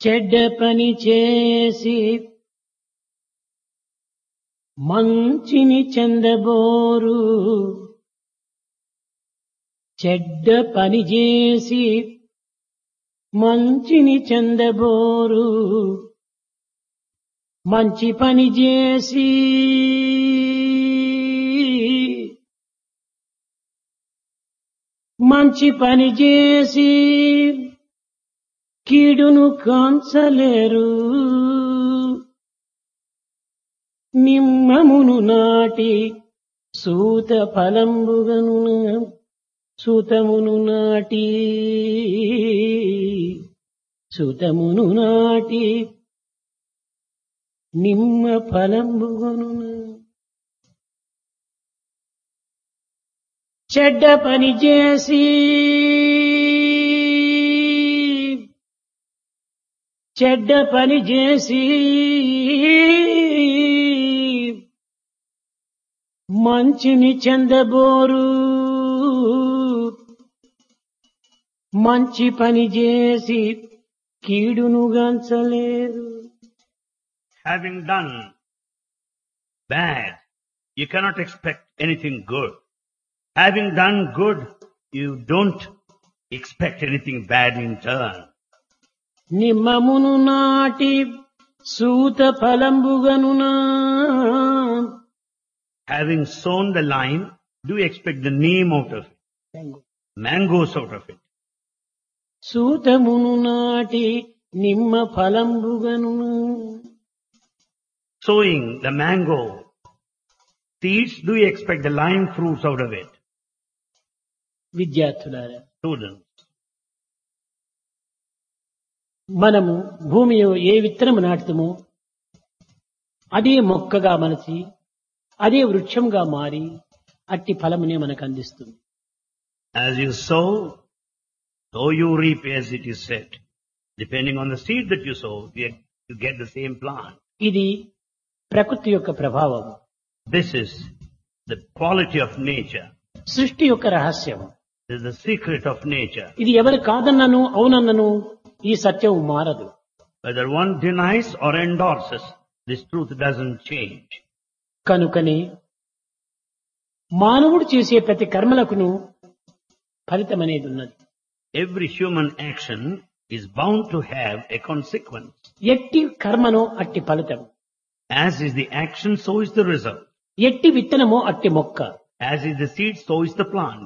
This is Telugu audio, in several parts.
చెడ్డ పని చేసి మంచిని చెందబోరు. చెడ్డ పని చేసి మంచిని చెందబోరు. మంచి పని చేసి కీడును కాంచలేరు. నిమ్మమును నాటి సూత ఫలంబుగను సూతమును నాటి నిమ్మ ఫలంబుగను. చెడ్డ పని చేసి మంచిని చెందబోరు. మంచి పని చేసి కీడును గాంచలేరు. Having done bad, you cannot expect anything good. Having done good, you don't expect anything bad in turn. నిమ్మమును నాటి సూత ఫలంబుగనునా. Having sown the lime, do you expect the neem out of it? Mangoes out of it. సూతమును నాటి నిమ్మ ఫలంబుగనునా. Sowing the mango seeds, do you expect the lime fruits out of it? విద్యార్థులారా, Students, మనము భూమిలో ఏ విత్తనము నాటుతామో అదే మొక్కగా మలచి అదే వృక్షంగా మారి అట్టి ఫలమునే మనకు అందిస్తుంది. as you sow, so you reap, as it is said. Depending on the seed that you sow, you get the same plant. ఇది ప్రకృతి యొక్క ప్రభావం. This is the quality of nature. సృష్టి యొక్క రహస్యం. This is the secret of nature. ఇది ఎవరు కాదన్నను అవునన్నను ఈ సత్యం మారదు. Whether one denies or endorses, this truth doesn't change. కనుకనే మానవుడు చేసే ప్రతి కర్మలకును ఫలితం అనేది ఉన్నది. Every human action is bound to have a consequence. ఎట్టి కర్మనో అట్టి ఫలితం. As is the action, so is the result. ఎట్టి విత్తనమో అట్టి మొక్క. As is the seed, so is the plant.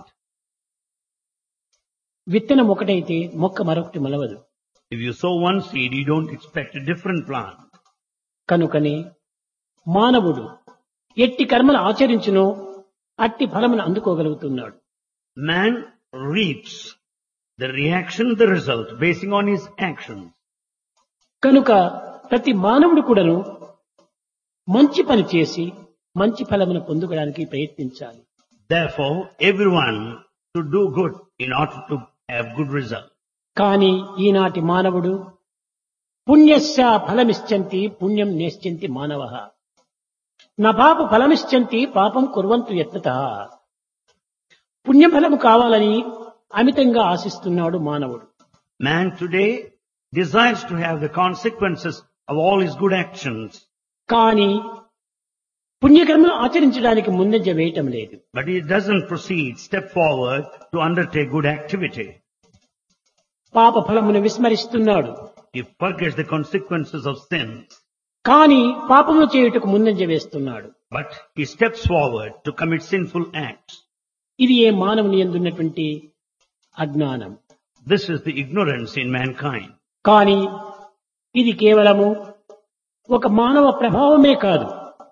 విత్తనం ఒకటైతే మొక్క మరొకటి మొలవదు. If you sow one seed, you don't expect a different plant. కనుకనే మానవుడు ఎట్టి కర్మలు ఆచరించునో అట్టి ఫలమును అందుకోగలుగుతున్నాడు. Man reaps the reaction, the result, basing on his actions. కనుక ప్రతి మానవుడు కూడాను మంచి పని చేసి మంచి ఫలమును పొందుకోవడానికి ప్రయత్నించాలి. Therefore, everyone should do good in order to have good result. కానీ ఈనాటి మానవుడు పుణ్యస్య ఫలమిశ్చంతి పుణ్యం నేశ్చంతి మానవః న పాప ఫలమిశ్చంతి పాపం కుర్వంతు యత్నతః. పుణ్యఫలము కావాలని అమితంగా ఆశిస్తున్నాడు మానవుడు. Man today desires to have the consequences of all his good actions. కానీ పుణ్యకర్మలు ఆచరించడానికి ముందంజ వేయటం లేదు. But he doesn't proceed, step forward to undertake good activity. పాప ఫలమును విస్మరిస్తున్నాడు. He forgets the consequences of sins. కానీ పాపములు చేయుటకు ముందంజ వేస్తున్నాడు. But he steps forward to commit sinful acts. ఇది ఏ మానవుని యందున్నటువంటి అజ్ఞానం. This is the ignorance in mankind. కానీ ఇది కేవలము ఒక మానవ ప్రభావమే కాదు,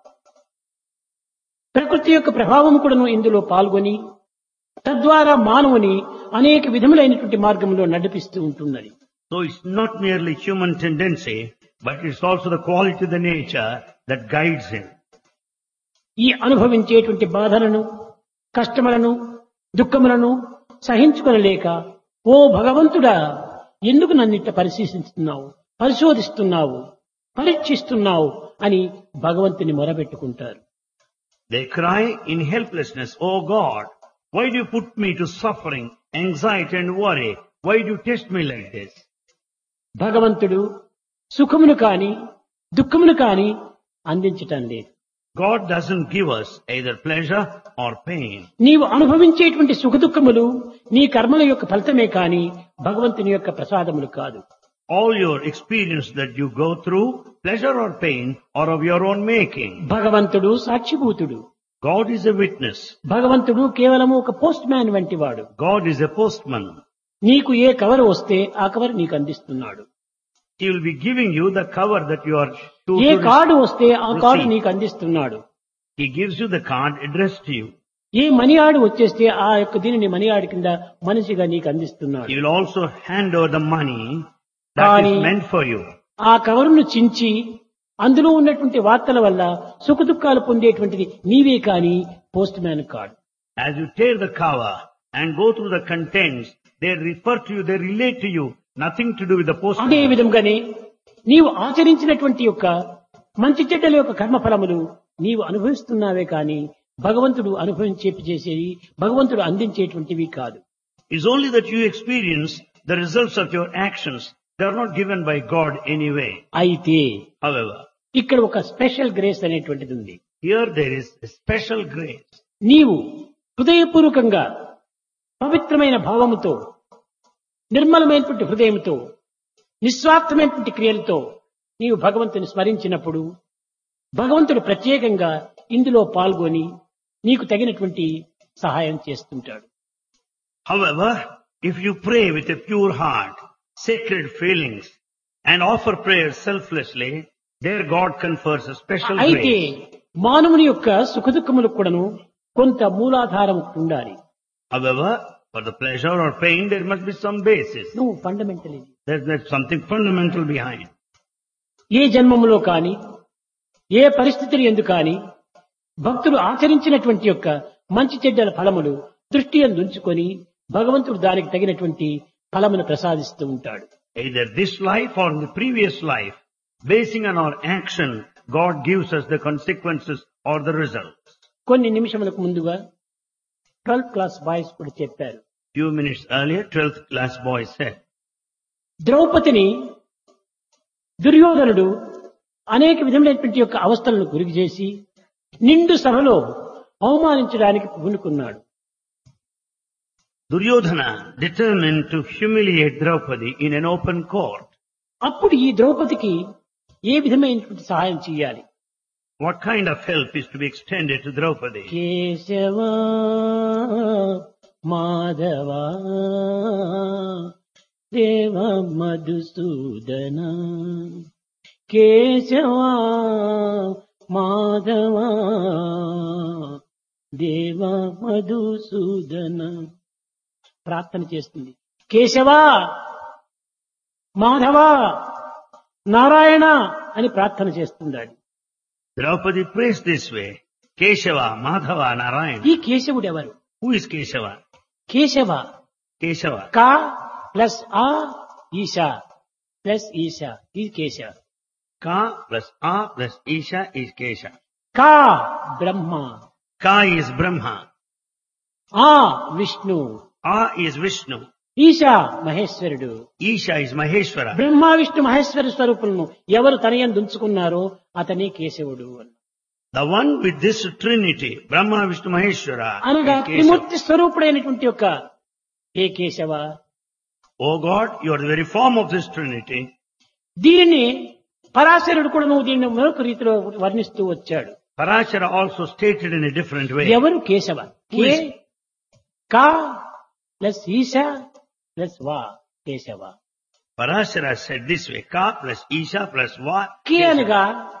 ప్రకృతి యొక్క ప్రభావం కూడాను ఇందులో పాల్గొని తద్వారా మానవుని అనేక విధములైనటువంటి మార్గంలో నడిపిస్తూ ఉంటున్నది. So it's not merely human tendency, but it's also the quality of the nature that guides him. ఈ అనుభవించేటువంటి బాధలను కష్టములను దుఃఖములను సహించుకొనలేక ఓ భగవంతుడా ఎందుకు నన్నిట్ట పరిశోధిస్తున్నావు పరీక్షిస్తున్నావు అని భగవంతుని మొరబెట్టుకుంటారు. They cry in helplessness, "Oh God, why do you put me to suffering, anxiety and worry? Why do you test me like this?" భగవంతుడు సుఖమును కాని దుఃఖమును కాని అందించటం లేదు. God doesn't give us either pleasure or pain. నీవు అనుభవించేటువంటి సుఖ దుఃఖములు నీ కర్మల యొక్క ఫలితమే కాని భగవంతుని యొక్క ప్రసాదములు కాదు. All your experience that you go through, pleasure or pain, are of your own making. భగవంతుడు సాక్షిభూతుడు. God is a witness. భగవంతుడు కేవలము ఒక పోస్ట్ మ్యాన్ వంటి వాడు. God is a postman. నీకు ఏ కవర్ వస్తే ఆ కవర్ నీకు అందిస్తున్నాడు. He will be giving you the cover that you are to ఏ కార్డు వస్తే ఆ కార్డు receive. నీకు అందిస్తున్నాడు. He gives you the card addressed to you. ఏ మనియాడు వచ్చేస్తే ఆ యొక్క దీనిని మనియాడి కింద మనిషిగా నీకు అందిస్తున్నాడు. He will also hand over the money that Kani- is meant for you. ఆ కవరును చించి అందులో ఉన్నటువంటి వార్తల వల్ల సుఖ దుఃఖాలు పొందేటువంటిది నీవే కాని పోస్ట్ మ్యాన్ కాడు. As you tear the cover and go through the contents, they refer to you, they relate to you, nothing to do with the అదే postman. విధంగానే నీవు ఆచరించినటువంటి యొక్క మంచి చెడ్డల యొక్క కర్మఫలములు నీవు అనుభవిస్తున్నావే కాని భగవంతుడు చేసేవి భగవంతుడు అందించేటువంటివి కాదు. It's only that you experience the results of your actions. They are not given by God anyway. అయితే However, ఇక్కడ ఒక స్పెషల్ గ్రేస్ అనేటువంటిది ఉంది. here there is a special grace. నీవు హృదయపూర్వకంగా పవిత్రమైన భావముతో నిర్మలమైనటువంటి హృదయంతో నిస్వార్థమైనటువంటి క్రియలతో నీవు భగవంతుని స్మరించినప్పుడు భగవంతుడు ప్రత్యేకంగా ఇందులో పాల్గొని నీకు తగినటువంటి సహాయం చేస్తుంటాడు. However, if you pray with a pure heart, sacred feelings, and offer prayer selflessly, there God confers a special అయితే grace. మానవుని యొక్క సుఖదుఖములకు కూడాను కొంత మూలాధారం ఉండాలి. However, for the pleasure or pain, there must be some basis. నువ్వు ఫండమెంటల్ ఇది. There's something fundamental behind. ఏ జన్మములో కాని ఏ పరిస్థితులు ఎందు కాని భక్తులు ఆచరించినటువంటి యొక్క మంచి చెడ్డల ఫలములు దృష్టి ఉంచుకొని భగవంతుడు దానికి తగినటువంటి ఫలమును ప్రసాదిస్తూ ఉంటాడు. Either this life or in the previous life, basing on our action, God gives us the consequences or the results. కొన్ని నిమిషములకు ముందుగా 12th క్లాస్ బాయ్స్ కూడా చెప్పారు. Few minutes earlier, 12th class boy said, ద్రౌపదిని దుర్యోధనుడు అనేక విధములైనటువంటి యొక్క అవస్థలను గురి చేసి నిండు సభలో అవమానించడానికి పూనుకున్నాడు. Duryodhana determined to humiliate Draupadi in an open court. అప్పుడు ఈ ద్రౌపదికి ఏ విధమైనటువంటి సహాయం చేయాలి? What kind of help is to be extended to Draupadi? Keshava Madhava దేవ మధుసూదన కేశవా మాధవా దేవ మధుసూదన ప్రార్థన చేస్తుంది. కేశవా మాధవా నారాయణ అని ప్రార్థన చేస్తున్నాడు. Draupadi prays this way, Keshava, Madhava, Narayana. ఈ కేశవుడు ఎవరు? Who is Keshava? Keshava Keshava. కా ప్లస్ ఆ ఈశా ప్లస్ ఈశా ఈ Keshava. Ka plus A plus Isha is Kesha. కా బ్రహ్మ, Ka is Brahma. ఆ విష్ణు, A is Vishnu. ఈశా మహేశ్వరుడు. Isha is Maheshwara. Brahma Vishnu Maheshwara స్వరూపులను ఎవరు తనయందు ఉంచుకున్నారో అతనే కేశవుడు అన్న. The one with this trinity, Brahma, Vishnu, Maheshwara, అనగా is Kesava. త్రిమూర్తి స్వరూపుడైనటువంటి యొక్క ఏ Keshava. Oh God, you are the very form of this trinity. దీనిని పరాశరుడు కూడా నువ్వు దీన్ని మరొక రీతిలో వర్ణిస్తూ వచ్చాడు. Parashara also stated in a different way. ఎవరు కేశవ? కే కా ప్లస్ ఈశా ప్లస్ వా Keshava. Parashara said this way, Ka plus Isha plus Va. కే అనగా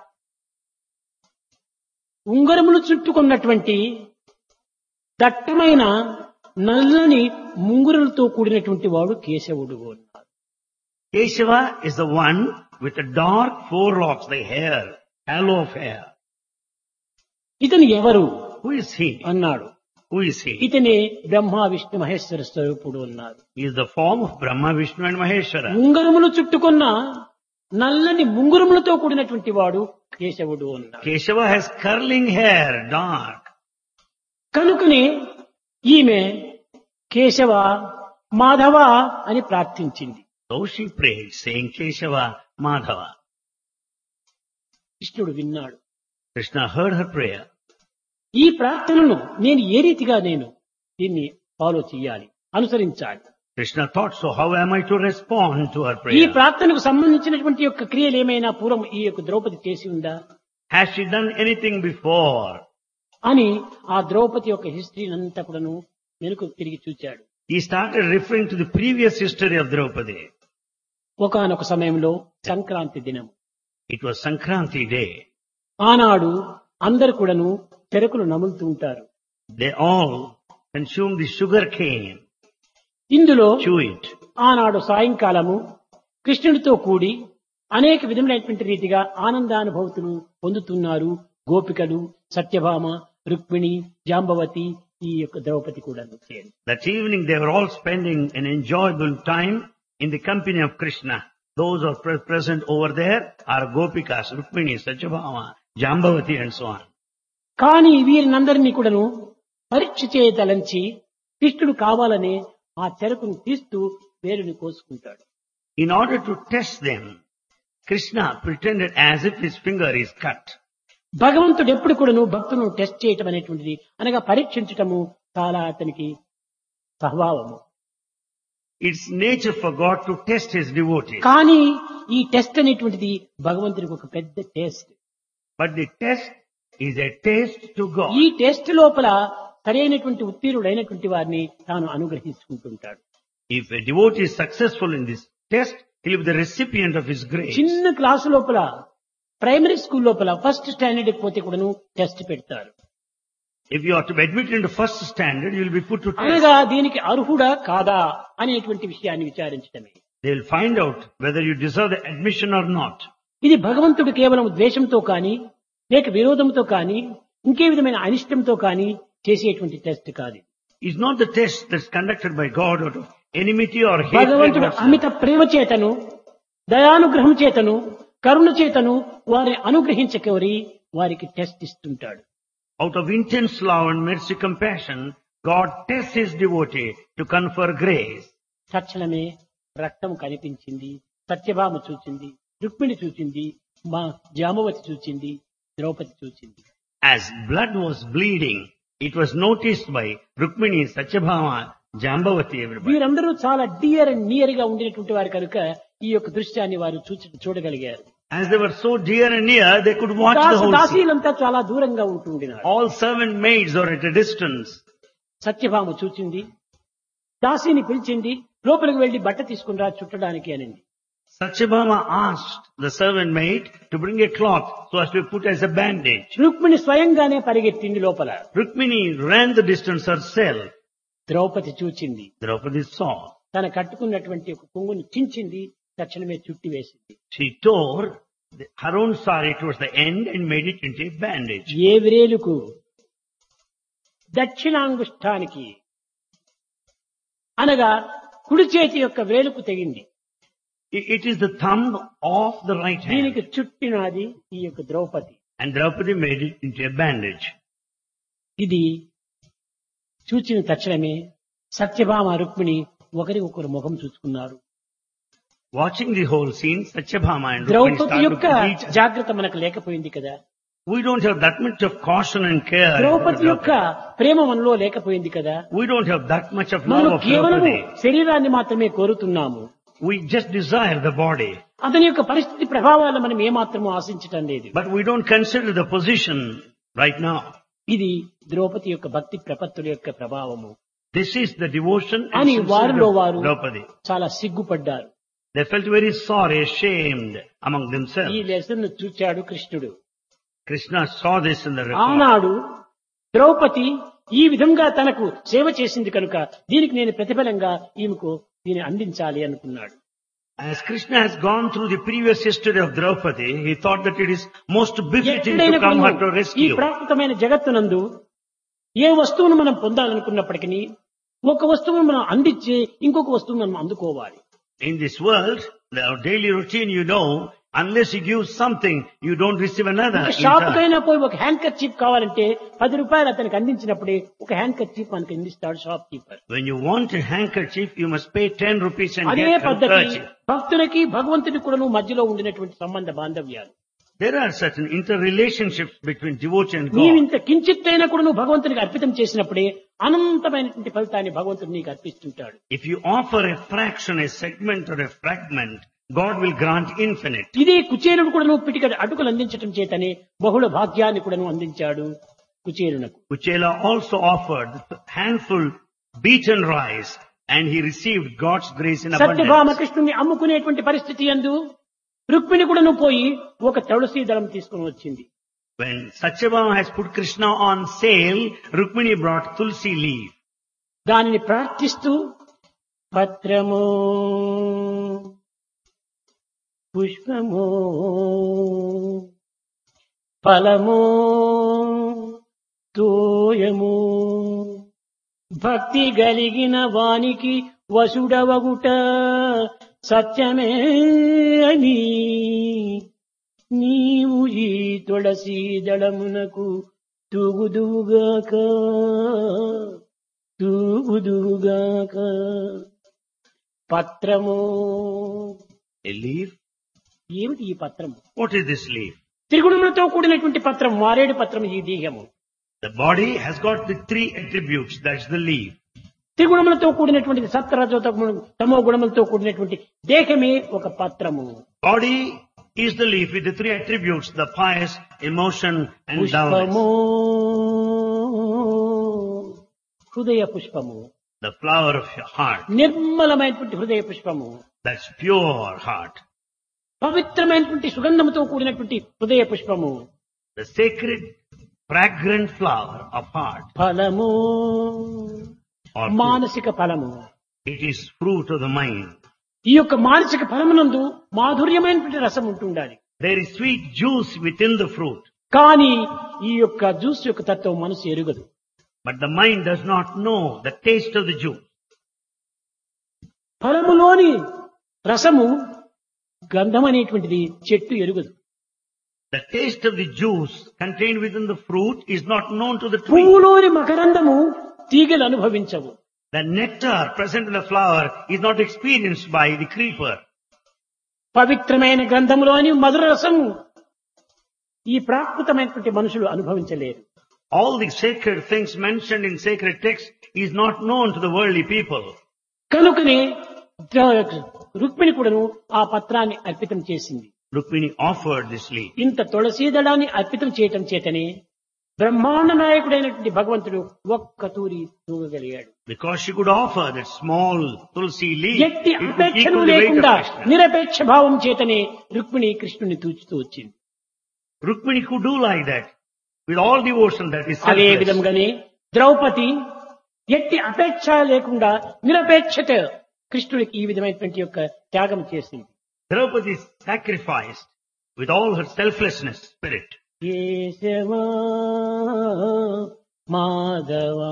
ఉంగరములు చుట్టుకున్నటువంటి దట్టమైన నల్లని ముంగురులతో కూడినటువంటి వాడు కేశవుడు అన్నారు. Keshava is the one with the dark forelocks, the hair, halo of hair. ఇతను ఎవరు Who is he? అన్నాడు. Who is he? ఇతనే బ్రహ్మ విష్ణు మహేశ్వర స్వరూపుడు అన్నారు. He is the form of Brahma, Vishnu and Maheshwara. ఉంగరములు చుట్టుకున్న నల్లని ముంగురములతో కూడినటువంటి వాడు కేశవుడు అన్నాడు. Keshava has curling hair, dark. కనుకనే ఈమె కేశవ మాధవ అని ప్రార్థించింది. So she prayed, saying Keshava, Madhava. కృష్ణుడు విన్నాడు. Krishna heard her prayer. ఈ ప్రార్థనను నేను ఏ రీతిగా దీన్ని ఫాలో చేయాలి, అనుసరించాలి. Krishna thought, so how am I to respond to her ఈ prayer? ప్రార్థనకు సంబంధించినటువంటి యొక్క క్రియలు ఏమైనా పూర్వం ఈ యొక్క ద్రౌపది చేసి ఉందా Has she done anything before? అని ఆ ద్రౌపది యొక్క హిస్టరీ అంతా కూడాను వెనుక తిరిగి చూచాడు. He started referring to the previous history of Draupadi. ఒకానొక సమయంలో సంక్రాంతి దినం. It was Sankranti day. ఆనాడు అందరు కూడాను చెరకులు నములుతూ ఉంటారు. They all consumed the sugar cane, ఇందులో chew it. ఆనాడు సాయంకాలము కృష్ణుడితో కూడి అనేక విధములైనటువంటి రీతిగా ఆనందానుభూతులు పొందుతున్నారు గోపికలు, సత్యభామ, రుక్మిణి, జాంబవతి, ఈ యొక్క ద్రౌపది కూడా. That evening they were all spending an enjoyable time in the company of Krishna. Those who are present over there are Gopikas, Rukmini, Satyabhama, Jambavati and so on. కానీ వీరినందరినీ కూడాను పరీక్ష చేయతలంచి కృష్ణుడు కావాలనే ఆ చెరకును తీస్తూ వేరుని కోసుకుంటాడు. In order to test them, Krishna pretended as if his finger is cut. భగవంతుడు ఎప్పుడు కూడాను భక్తులను టెస్ట్ చేయటం అనేటువంటిది అనగా పరీక్షించటము చాలా అతనికి స్వభావము. It's nature for God to test his devotees. కానీ ఈ టెస్ట్ అనేటువంటిది భగవంతుడికి ఒక పెద్ద test. But the test is a taste to God. ఈ టెస్ట్ లోపల సరైనటువంటి ఉత్తీర్ణుడైనటువంటి వారిని తాను అనుగ్రహించుకుంటుంటాడు. If a devotee is successful in this test, he will be the recipient of his grace. చిన్న క్లాసు లోపల ప్రైమరీ స్కూల్ లోపల ఫస్ట్ స్టాండర్డ్ పోతే కూడాను టెస్ట్ పెడతారు. If you are to be admitted into first standard, you will be put to test. అనగా దీనికి అర్హుడా కాదా అనేటువంటి విషయాన్ని విచారించడమే. They will find out whether you deserve the admission or not. ఇది భగవంతుడు కేవలం ద్వేషంతో కానీ లేక విరోధంతో కానీ ఇంకే విధమైన అనిష్టంతో కానీ చేసేటువంటి టెస్ట్ కాదు. It's not the test that's conducted by God out of enmity or hatred. భగవంతుడు whatsoever. అమిత ప్రేమ చేతను, దయానుగ్రహం చేతను, కరుణ చేతను వారిని అనుగ్రహించకోరి వారికి టెస్ట్ ఇస్తుంటాడు. Out of intense love and mercy compassion, God tests his devotee to confer grace. తక్షణమే రక్తం కనిపించింది, సత్యభామ చూచింది, రుక్మిణి చూచింది, మా జాంబవతి చూచింది, ద్రౌపది చూచింది. As blood was bleeding, it was noticed by Rukmini, Satyabhama, Jambavati, everybody. వీరందరూ చాలా డియర్ అండ్ నియర్ గా ఉండినటువంటి వారు కనుక ఈ యొక్క దృశ్యాన్ని వారు చూడగలిగారు. As they were so dear and near, they could watch the whole scene. దాసీలంతా చాలా దూరంగా ఉంటుండినారు. All servant maids are at a distance. Satyabhama చూచింది, దాసీని పిలిచింది, లోపలికి వెళ్లి బట్ట తీసుకుని చుట్టడానికి అనింది. Satyabhama asked the servant maid to bring a cloth so as to be put as a bandage. Rukmini స్వయంగానే పరిగెత్తింది లోపల. Rukmini ran the distance herself. Draupadi చూచింది, Draupadi saw. తన కట్టుకున్నటువంటి ఒక కొంగుని చించింది, తక్షణమే చుట్టి వేసింది. She tore her own saree towards the end and made it into a bandage. ఏ విరేలుకు దక్షిణాంగుష్ఠానికి అనగా కుడి చేతి యొక్క వేలుకు తెగింది. It is the thumb of the right hand. దీనికి చుట్టినది ఈ యొక్క Draupadi. And Draupadi made it into a bandage. ఇది చూచిన తక్షణమే సత్యభామ రుక్మిణి ఒకరికొకరు ముఖం చూసుకున్నారు. Watching the whole scene, Satyabhama and Rukmini Draupadi started యొక్క looking at each other. జాగ్రత్త మనకు లేకపోయింది కదా. We don't have that much of caution and care. Draupadi for యొక్క Draupadi. ప్రేమ మనలో లేకపోయింది కదా. We don't have that much of మనం love of కేవలం Draupadi. శరీరాన్ని మాత్రమే కోరుతున్నాము. We just desire the body. అతని యొక్క పరిస్థితి ప్రభావాలను మనం ఏమాత్రమూ ఆశించటం లేదు. But we don't consider the position right now. ఇది ద్రౌపది యొక్క భక్తి ప్రపత్తుల యొక్క ప్రభావము This is the devotion అని and వారిలో sincerity వారు of Draupadi. చాలా సిగ్గుపడ్డారు. They felt very sorry, ashamed among ఈ themselves. లెసన్ చూచాడు కృష్ణుడు. Krishna saw this in the record. ఆనాడు ద్రౌపది ఈ విధంగా తనకు సేవ చేసింది కనుక దీనికి నేను ప్రతిఫలంగా ఈమెకు దీన్ని అందించాలి అనుకున్నాడు. As Krishna has gone through the previous history of Draupadi, he thought that it is most befitting ఎక్కడైనా to come her to ఈ rescue. ప్రాకృతమైన జగత్తునందు ఏ వస్తువును మనం పొందాలనుకున్నప్పటికీ ఒక వస్తువును మనం అందించి ఇంకొక వస్తువును మనం అందుకోవాలి. In this world, our daily routine, you know, unless you give something, you don't receive another. ఒక in షాప్ turn. కైనా పోయి ఒక హ్యాండ్ కర్చీఫ్ కావాలంటే 10 రూపాయలు అతనికి అందించినప్పుడే ఒక హ్యాండ్ కర్చీఫ్ మనకు అందిస్తాడు shopkeeper. When you want a handkerchief, you must pay 10 rupees and అదే get పద్ధతి handkerchief. భక్తులకి భగవంతునికి కూడా మధ్యలో ఉండినటువంటి సంబంధ బాంధవ్యాలు. There are certain interrelationships between devotee and God. నీవింత కించిత్తైనా కూడా నువ్వు భగవంతునికి అర్పితం చేసినప్పుడే అనంతమైనటువంటి ఫలితాన్ని భగవంతుడు నీకు అర్పిస్తుంటాడు. If you offer a fraction, a segment or a fragment, God will grant infinite. ఇదే కుచేలుడు కూడా నువ్వు పిటిక అటుకులు అందించటం చేతనే బహుళ భాగ్యాన్ని కూడా నువ్వు అందించాడు కుచేలునకు. Kuchela also offered handful beaten rice and he received God's grace in Satyabhama abundance. కృష్ణుని అమ్ముకునేటువంటి పరిస్థితి యందు రుక్మిణి కూడా నువ్వు పోయి ఒక తులసి దళం తీసుకుని వచ్చింది. When Satyabhama has put Krishna on sale, Rukmini brought tulsi leaf. దానిని ప్రార్థిస్తూ పత్రము పుష్పము ఫలము తోయము భక్తి గలిగిన వానికి వసుడవగుట సత్యమే అని నీవు ఈ తులసి దళమునకు తూగుదువుగాక తూగుదువుగాక. పత్రము A leaf? ఏమిటి ఈ పత్రం? What is this leaf? త్రిగుణములతో కూడినటువంటి పత్రం, మారేడు పత్రం ఈ దేహము. The body has got the three attributes, that's the leaf. త్రిగుణములతో కూడినటువంటి సత్వరజో తమో గుణములతో కూడినటువంటి దేహమే ఒక పత్రము. Body is the leaf with the three attributes, the pious, emotion and పుష్పము downloads. హృదయ పుష్పము, The flower of your heart, నిర్మలమైనటువంటి హృదయ పుష్పము, that's pure heart. పవిత్రమైనటువంటి సుగంధముతో కూడినటువంటి హృదయ పుష్పము, The sacred, fragrant flower of heart. ఫలము Or మానసిక ఫలము. it is fruit of the mind. ఈ యొక్క మానసిక ఫలమునందు మాధుర్యమైనటువంటి రసం ఉంటుండాలి. There is sweet juice within the fruit, కానీ ఈ యొక్క జ్యూస్ యొక్క తత్వం మనసు ఎరుగదు. but the mind does not know the taste of the juice. ఫలములోని రసము గంధం అనేటువంటిది చెట్టు ఎరుగదు. The taste of the juice contained within the fruit is not known to the tree. పువ్వులోని మకరందము తీగలు అనుభవించవు. The nectar present in the flower is not experienced by the creeper. పవిత్రమైన గ్రంథములోని మధుర రసము ఈ ప్రాకృతమైనటువంటి మనుషులు అనుభవించలేరు. All the sacred things mentioned in sacred texts is not known to the worldly people. కనుకనే రుక్మిణి కూడాను ఆ పత్రాన్ని అర్పితం చేసింది. Rukmini offered this leaf. ఇంత తులసీ దళాన్ని అర్పితం చేయటం చేతనే బ్రహ్మాండ నాయకుడైనటువంటి భగవంతుడు ఒక్క తూరి తూగగలిగాడు. Because she could offer that small tulsi leaf, ఎట్టి it could అపేక్షను equal the weight of లేకుండా Krishna. నిరపేక్ష భావం చేతనే రుక్మిణి కృష్ణుని తూచుతూ వచ్చింది. Rukmini could do like that with all devotion that is అదే selfless. విధంగానే ద్రౌపది ఎట్టి అపేక్ష లేకుండా నిరపేక్షత కృష్ణుడికి ఈ విధమైనటువంటి యొక్క త్యాగం చేసింది. Draupadi sacrificed with all her selflessness spirit. Keshava Madhava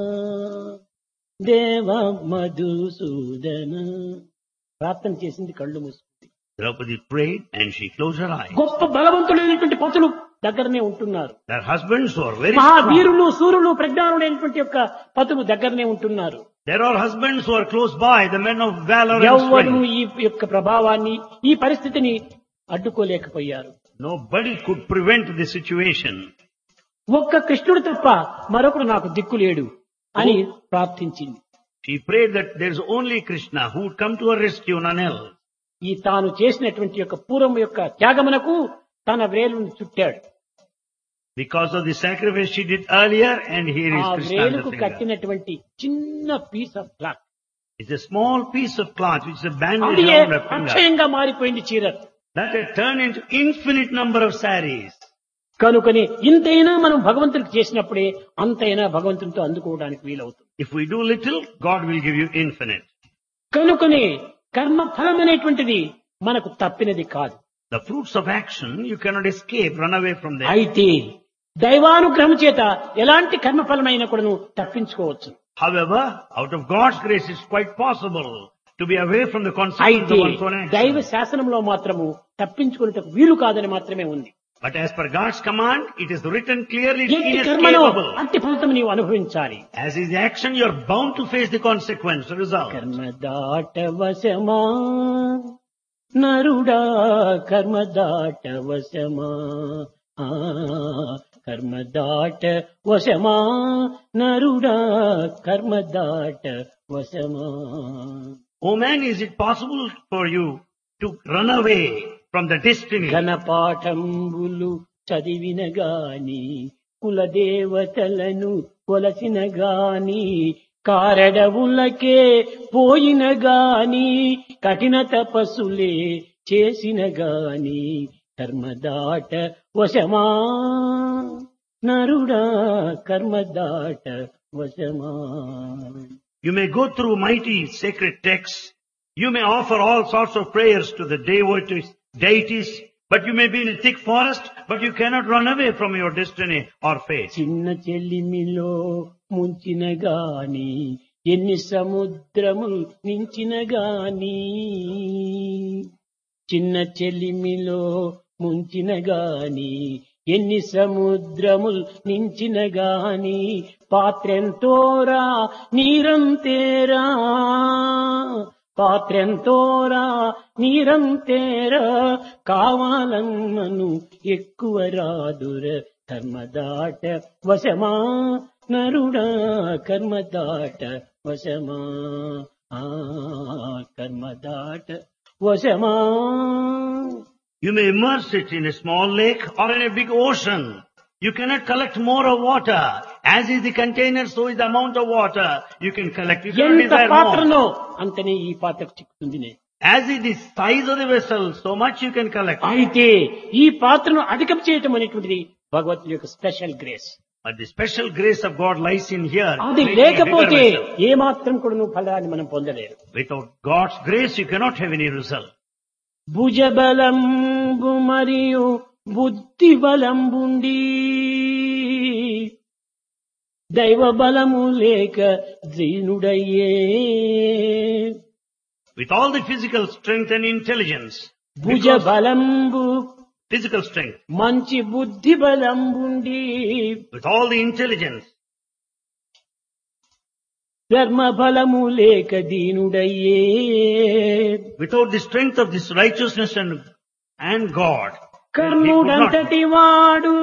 దేవ మధుసూదన ప్రార్థన చేసింది, కళ్ళు మూసుకుంది. Draupadi prayed and she closed her eyes. గొప్ప బలవంతులైనటువంటి పతులు దగ్గరనే ఉంటున్నారు. Their husbands were very strong. మహావీరులు సూర్యులు ప్రజ్ఞానులైనటువంటి యొక్క పతులు దగ్గరనే ఉంటున్నారు. There are husbands who are close by, the men of valor and ఎవ్వరూ strength. ఈ యొక్క ప్రభావాన్ని ఈ పరిస్థితిని అడ్డుకోలేకపోయారు. Nobody could prevent the situation. ఒక్క కృష్ణుడు తప్ప మరొకడు నాకు దిక్కు లేడు అని ప్రార్థించింది. She prayed that there is only Krishna who would come to her rescue, none else. ఈ తాను చేసినటువంటి యొక్క పూర్వం యొక్క త్యాగమునకు తన వ్రేలును చుట్టాడు. Because of the sacrifice she did earlier, and here is ఆ Krishna on the వ్రేలుకు finger. కట్టినటువంటి చిన్న piece of cloth It's a small piece of cloth which is a bandage అది around her finger. అక్షయంగా మారిపోయింది చీర. That had turned into infinite number of saris. కనుకని ఇంతైనా మనం భగవంతుడికి చేసినప్పుడే అంతైనా భగవంతునితో అందుకోవడానికి వీలవుతుంది. If we do little, God will give you infinite. కనుకనే కర్మ ఫలం అనేటువంటిది మనకు తప్పినది కాదు. The fruits of action, you cannot escape, run away from them. అయితే దైవానుగ్రహం చేత ఎలాంటి కర్మఫలమైనా కూడా నువ్వు తప్పించుకోవచ్చు. However, out of God's grace, it's quite possible to be away from the consequences అయితే of one's own దైవ action. శాసనంలో మాత్రము తప్పించుకునేటకు వీలు కాదని మాత్రమే ఉంది. But as per God's command, it is written clearly, it's ఎట్టి కర్మలో inescapable. అట్టి ఫలితం నీవు అనుభవించాలి. As is the action, you are bound to face the consequence, the result. కర్మ దాటవశమా నరుడా కర్మ దాట వశమా కర్మ దాట వశమా నరుడా కర్మ దాట వశమా. Oh man, is it possible for you to run away from the destiny? ఘనపాఠంబులు చదివిన గాని కులదేవతలను కొలసిన గాని కారడవులకే పోయిన గాని కఠిన తపస్సులే చేసిన గాని కర్మదాట వశమా నరుడా కర్మదాట వశమా. You may go through mighty sacred texts. You may offer all sorts of prayers to the deities, but you may be in a thick forest, but you cannot run away from your destiny or fate. చిన్న చెల్లిమిలో ముంచిన గాని ఎన్ని సముద్రములు నించిన గాని చిన్న చెల్లిమిలో ముంచిన గాని ఎన్ని సముద్రములు నించిన గాని పాత్రెంతోరా నీరంతేరా పాత్రెంతోరా నీరంతేరా కావాలన్నను ఎక్కువ రాదుర కర్మదాట వశమా నరుడా కర్మదాట వశమా కర్మదాట వశమా. You may immerse it in a small lake or in a big ocean. You cannot collect more of water. As is the container, so is the amount of water you can collect. You cannot ఎంత desire పాత్రనో more. అంతనే ఈ పాత్రకు చిక్కుతుంది. As is the size of the vessel, so much you can collect. అయితే ఈ పాత్రను అధికం చేయటం అనేటువంటిది భగవంతుని యొక్క special grace. But the special grace of God lies in here. అది making a bigger లేకపోతే vessel. ఏ మాత్రం కూడా నువ్వు ఫలాన్ని మనం పొందలేరు. Without God's grace, you cannot have any result. భుజబలంబు మరియు బుద్ధి బలంబుండి దైవ బలము లేక దీనుడయ్యే. With all the physical strength and intelligence, భుజ because బలంబు physical strength, మంచి బుద్ధి బలంబుండి with all the intelligence, ధర్మ బలము లేక దీనుడయ్యే. without the strength of this righteousness and God, he could not. కర్ణుడంతటి వాడు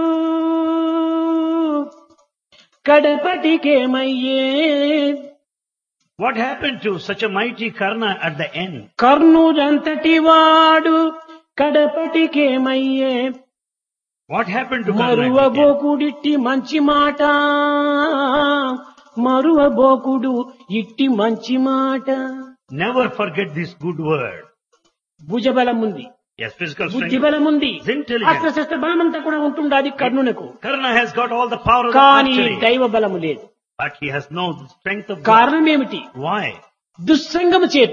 కడపటికేమయ్యే. What happened to such a mighty Karna at the end? కర్ణుడంతటి వాడు కడపటికేమయ్యే. What happened to Karna at the end? మరువబోకుడిట్టి మంచి మాట మరువబోకుడు ఇట్టి మంచి మాట. Never forget this good word. భుజబలం ఉంది, Yes, physical బుద్ధి strength. బలం ఉంది, His intelligence. అస్త్రశస్త్ర బలమంతా కూడా ఉంటుండాది కర్ణునకు. Karna has got all the power of the కానీ archery, దైవ బలము లేదు. but he has no strength of God. కారణం ఏమిటి? Why? దుస్సంగము చేత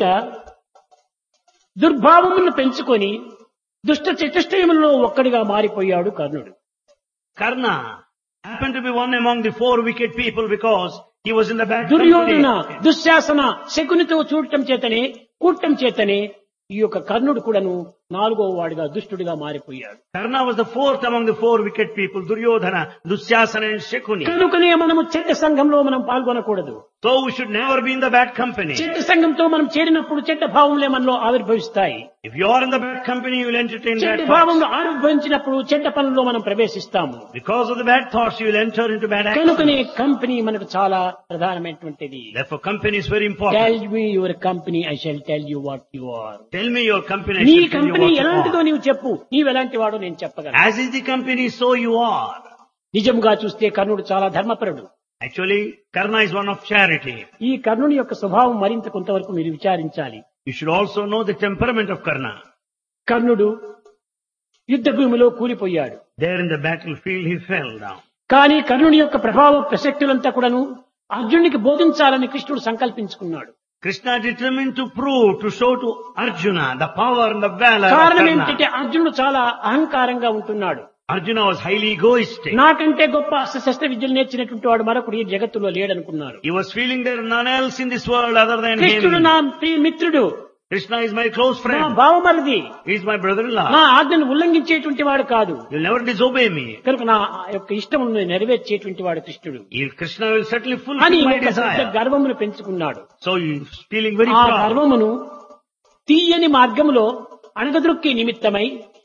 దుర్భావములను పెంచుకొని దుష్ట చతుష్టయములలో ఒక్కడిగా మారిపోయాడు కర్ణుడు. Karna happened to be one among the 4 wicked people because he was in the bad Duryodhana company. Dushasana శకునితో చూడటం చేతనే కూడటం చేతనే ఈ యొక్క కర్ణుడు కూడాను 4వ వాడిగా దుష్టుడిగా మారిపోయాడు. Karna was the 4th among the 4 wicked people, Duryodhana, Dusyasana and Shakuni. కనుకనే మనము చెడ్డ సంఘంలో మనం పాల్గొనకూడదు. So we should never be in the bad company. చెడ్డ సంఘంతో మనం చేరినప్పుడు చెడ్డ భావములే మనలో ఆవిర్భవిస్తాయి. If you are in the bad company, you will entertain చెడ్డ bad thoughts. భావంలో ఆవిర్భవించినప్పుడు చెడ్డ పనుల్లో మనం ప్రవేశిస్తాము. Because of the bad thoughts, you will enter into bad కనుకనే actions. కంపెనీ మనకు చాలా ప్రధానమైనటువంటిది. Therefore, company is very important. Tell me your company, I shall tell you what you are. Tell me your company, I నీ shall tell you company what you ఎలాంటిదో are. నీవు చెప్పు, నీవెలాంటి వాడో నేను చెప్పగలను. As is the company, so you are. నిజంగా చూస్తే కర్ణుడు చాలా ధర్మపరుడు. Actually, Karna is one of charity. ఈ కర్ణుని యొక్క స్వభావం మరింత కొంతవరకు మీరు విచారించాలి. You should also know the temperament of Karna. కర్ణుడు యుద్ధ భూమిలో కూలిపోయాడు. There in the battlefield, he fell down. కానీ కర్ణుని యొక్క ప్రభావ ప్రసక్తులంతా కూడాను అర్జునుడికి బోధించాలని కృష్ణుడు సంకల్పించుకున్నాడు. Krishna determined to prove, to show to Arjuna the power and the valor of కారణం Karna. ఏమిటంటే అర్జునుడు చాలా అహంకారంగా ఉంటున్నాడు. Arjuna was highly egoistic. నాకంటే గొప్ప శస్త్ర విద్యలు నేర్చినటువంటి వాడు మరొకడు ఈ జగత్తులో లేడనుకున్నాడు. He was feeling there none else in this world other than కృష్ణుడు him. నా ప్రియ మిత్రుడు, Krishna is my close నా friend. భావమరిది, He is my brother-in-law. నా ఆజ్ఞను ఉల్లంఘించేటువంటి వాడు కాదు. He will never disobey me. కనుక నా యొక్క ఇష్టమును నెరవేర్చేటువంటి వాడు కృష్ణుడు Krishna will certainly అని fulfill my ఒక పెద్ద desire. గర్వమును పెంచుకున్నాడు. So he is feeling very ఆ proud. గర్వమును తీయని మార్గములో అణగద్రొక్కే నిమిత్తమై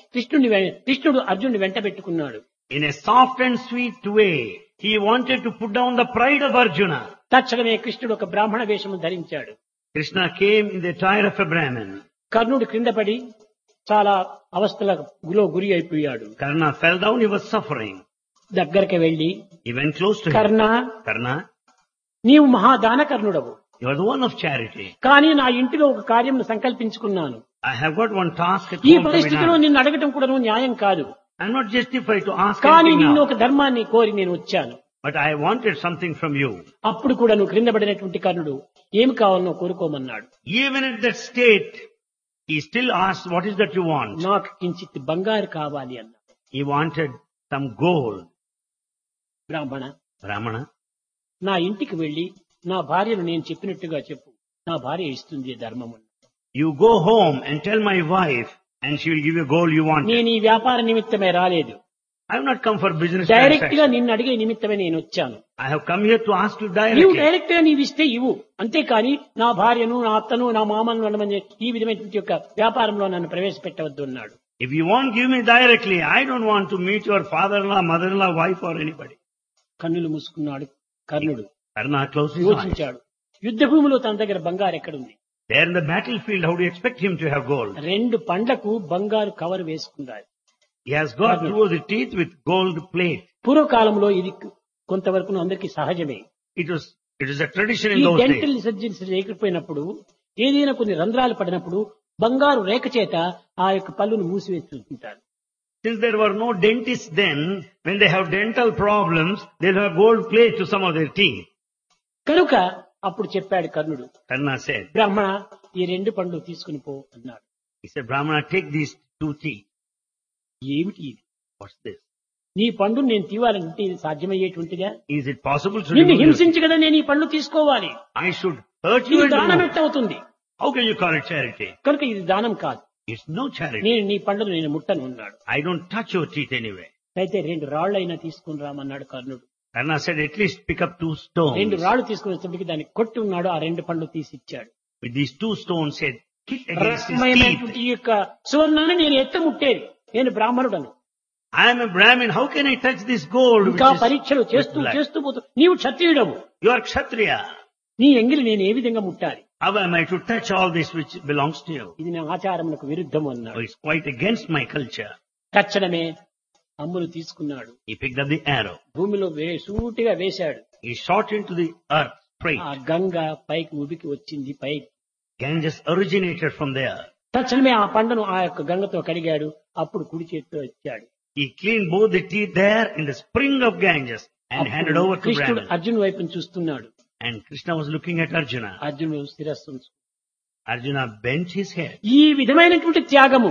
కృష్ణుడు అర్జునుడి వెంట పెట్టుకున్నాడు. In a soft and sweet way, he wanted to put down the pride of Arjuna. తక్షణమే కృష్ణుడు ఒక బ్రాహ్మణ వేషము ధరించాడు. Krishna came in the attire of a Brahmin. కర్ణుడు క్రింద పడి చాలా అవస్థలకు గురి అయిపోయాడు. Karna fell down, he was suffering. దగ్గరికి వెళ్లి, He went close to him. Karna, Karna, నీవు మహాదాన కర్ణుడవు, you are the one of charity. కానీ నా ఇంటిలో ఒక కార్యం సంకల్పించుకున్నాను. I have got one task at ఈ home to be పరిస్థితిలో done. నిన్ను అడగటం కూడా న్యాయం కాదు. I am not justified to ask కానీ anything నిన్ను now, ఒక ధర్మాన్ని కోరి నేను వచ్చాను. but I wanted something from you. అప్పుడు కూడా నువ్వు క్రింద పడినటువంటి కర్ణుడు ఏమి కావాలనో కోరుకోమన్నాడు. Even at that state, he still asked, what is that you want? నాకు కించిత్ బంగారు కావాలి అన్నాడు. He wanted some gold. బ్రాహ్మణ, Brahmana, నా ఇంటికి వెళ్లి నా భార్యను నేను చెప్పినట్టుగా చెప్పు, నా భార్య ఇస్తుంది ధర్మము. you go home and tell my wife and she will give you gold you want. నేను ఈ వ్యాపార నిమిత్తమే రాలేదు, I have not come for business direct గా transaction. నిన్ను అడిగే నిమిత్తమే నేను వచ్చాను. I have come here to ask you నీవు directly. డైరెక్ట్ గా నీవు ఇస్తే ఇవ్వు, అంతేకాని నా భార్యను, నా అత్తను, నా మామను అనమని ఈ విధమైనటువంటి యొక్క వ్యాపారంలో నన్ను ప్రవేశపెట్టవద్దు అన్నాడు. If you want, give me directly. I don't want to meet your father-in-law, mother-in-law, wife or anybody. కన్నులు మూసుకున్నాడు కర్ణుడు. Karna closed his eyes. యోచించాడు, యుద్ధ భూమిలో తన దగ్గర బంగారు ఎక్కడుంది? There in the battlefield, how do you expect him to have gold? 2 పండ్లకు బంగారు కవర్ వేసుకున్నాడు. He has got two of the teeth with gold plate. పూర్వకాలంలో ఇది కొంతవరకు అందరికీ సహజమే. It is a tradition ఈ in those dental days. Surgeries లేకపోయినప్పుడు ఏదైనా కొన్ని రంధ్రాలు పడినప్పుడు బంగారు రేఖ చేత ఆ యొక్క పళ్ళును మూసివేస్తుంటారు. Since there were no dentists then, when they have dental problems, they'll have gold plate to some of their teeth. కనుక అప్పుడు చెప్పాడు కర్ణుడు, Karna said, బ్రాహ్మణ, ఈ 2 పండ్లు తీసుకుని పో అన్నాడు. he said, Brahmana, take these 2 teeth. ఏమిటి ఇది? What's this? నీ పండు నేను తీవాలంటే ఇది సాధ్యమయ్యేటువంటిగా? Is it possible to నిన్ను remove your- హింసించి కదా నేను ఈ పండ్లు తీసుకోవాలి. I should hurt you ఇది and దానం remove. ఎట్టవుతుంది? How can you call it charity? కనుక ఇది దానం కాదు, It's no charity. నేను నీ పండును నేను ముట్టను అన్నాడు. I don't touch your teeth anyway. అయితే 2 రాళ్లైనా తీసుకుని రామన్నాడు కర్ణుడు. Karna said, at least pick up 2 2 stones. రాళ్లు తీసుకుని వచ్చేప్పటికి దాన్ని కొట్టి ఉన్నాడు. ఆ 2 పండ్లు తీసి ఇచ్చాడు. With these 2 stones, said, hit against his teeth. రసమైనటువంటి ఈ యొక్క సువర్ణాన్ని నేను ఎత్త ముట్టేది, నేను బ్రాహ్మణుడను. I am a Brahmin. How can I touch this gold? ఇంకా Which is పరీక్షలు చేస్తూ with blood? చేస్తూ పోతూ నీవు క్షత్రియుడవు, You are Kshatriya. నీ ఎంగిలి నేను ఏ విధంగా ముట్టాలి? How am I to touch all this which belongs to you? ఇది నా ఆచారములకు విరుద్ధము Oh, అన్నాడు. it's quite against my culture. తక్షణమే అమ్ములు తీసుకున్నాడు, He picked up the arrow. భూమిలో సూటిగా వేశాడు. He shot into the earth straight. ఆ గంగ పైకి ఉబికి వచ్చింది. పైకి Ganges originated from there. తక్షణమే ఆ పండును ఆ యొక్క గంగతో కడిగాడు. అప్పుడు కుడి చేతితో ఇచ్చాడు. He cleaned both the teeth there in the spring of Ganges and handed over to కృష్ణుడు Brahman. అర్జున్ వైపును చూస్తున్నాడు. And Krishna was looking at Arjuna. అర్జునుడు శిరస్సు. Arjuna bent his head. ఈ విధమైనటువంటి త్యాగము,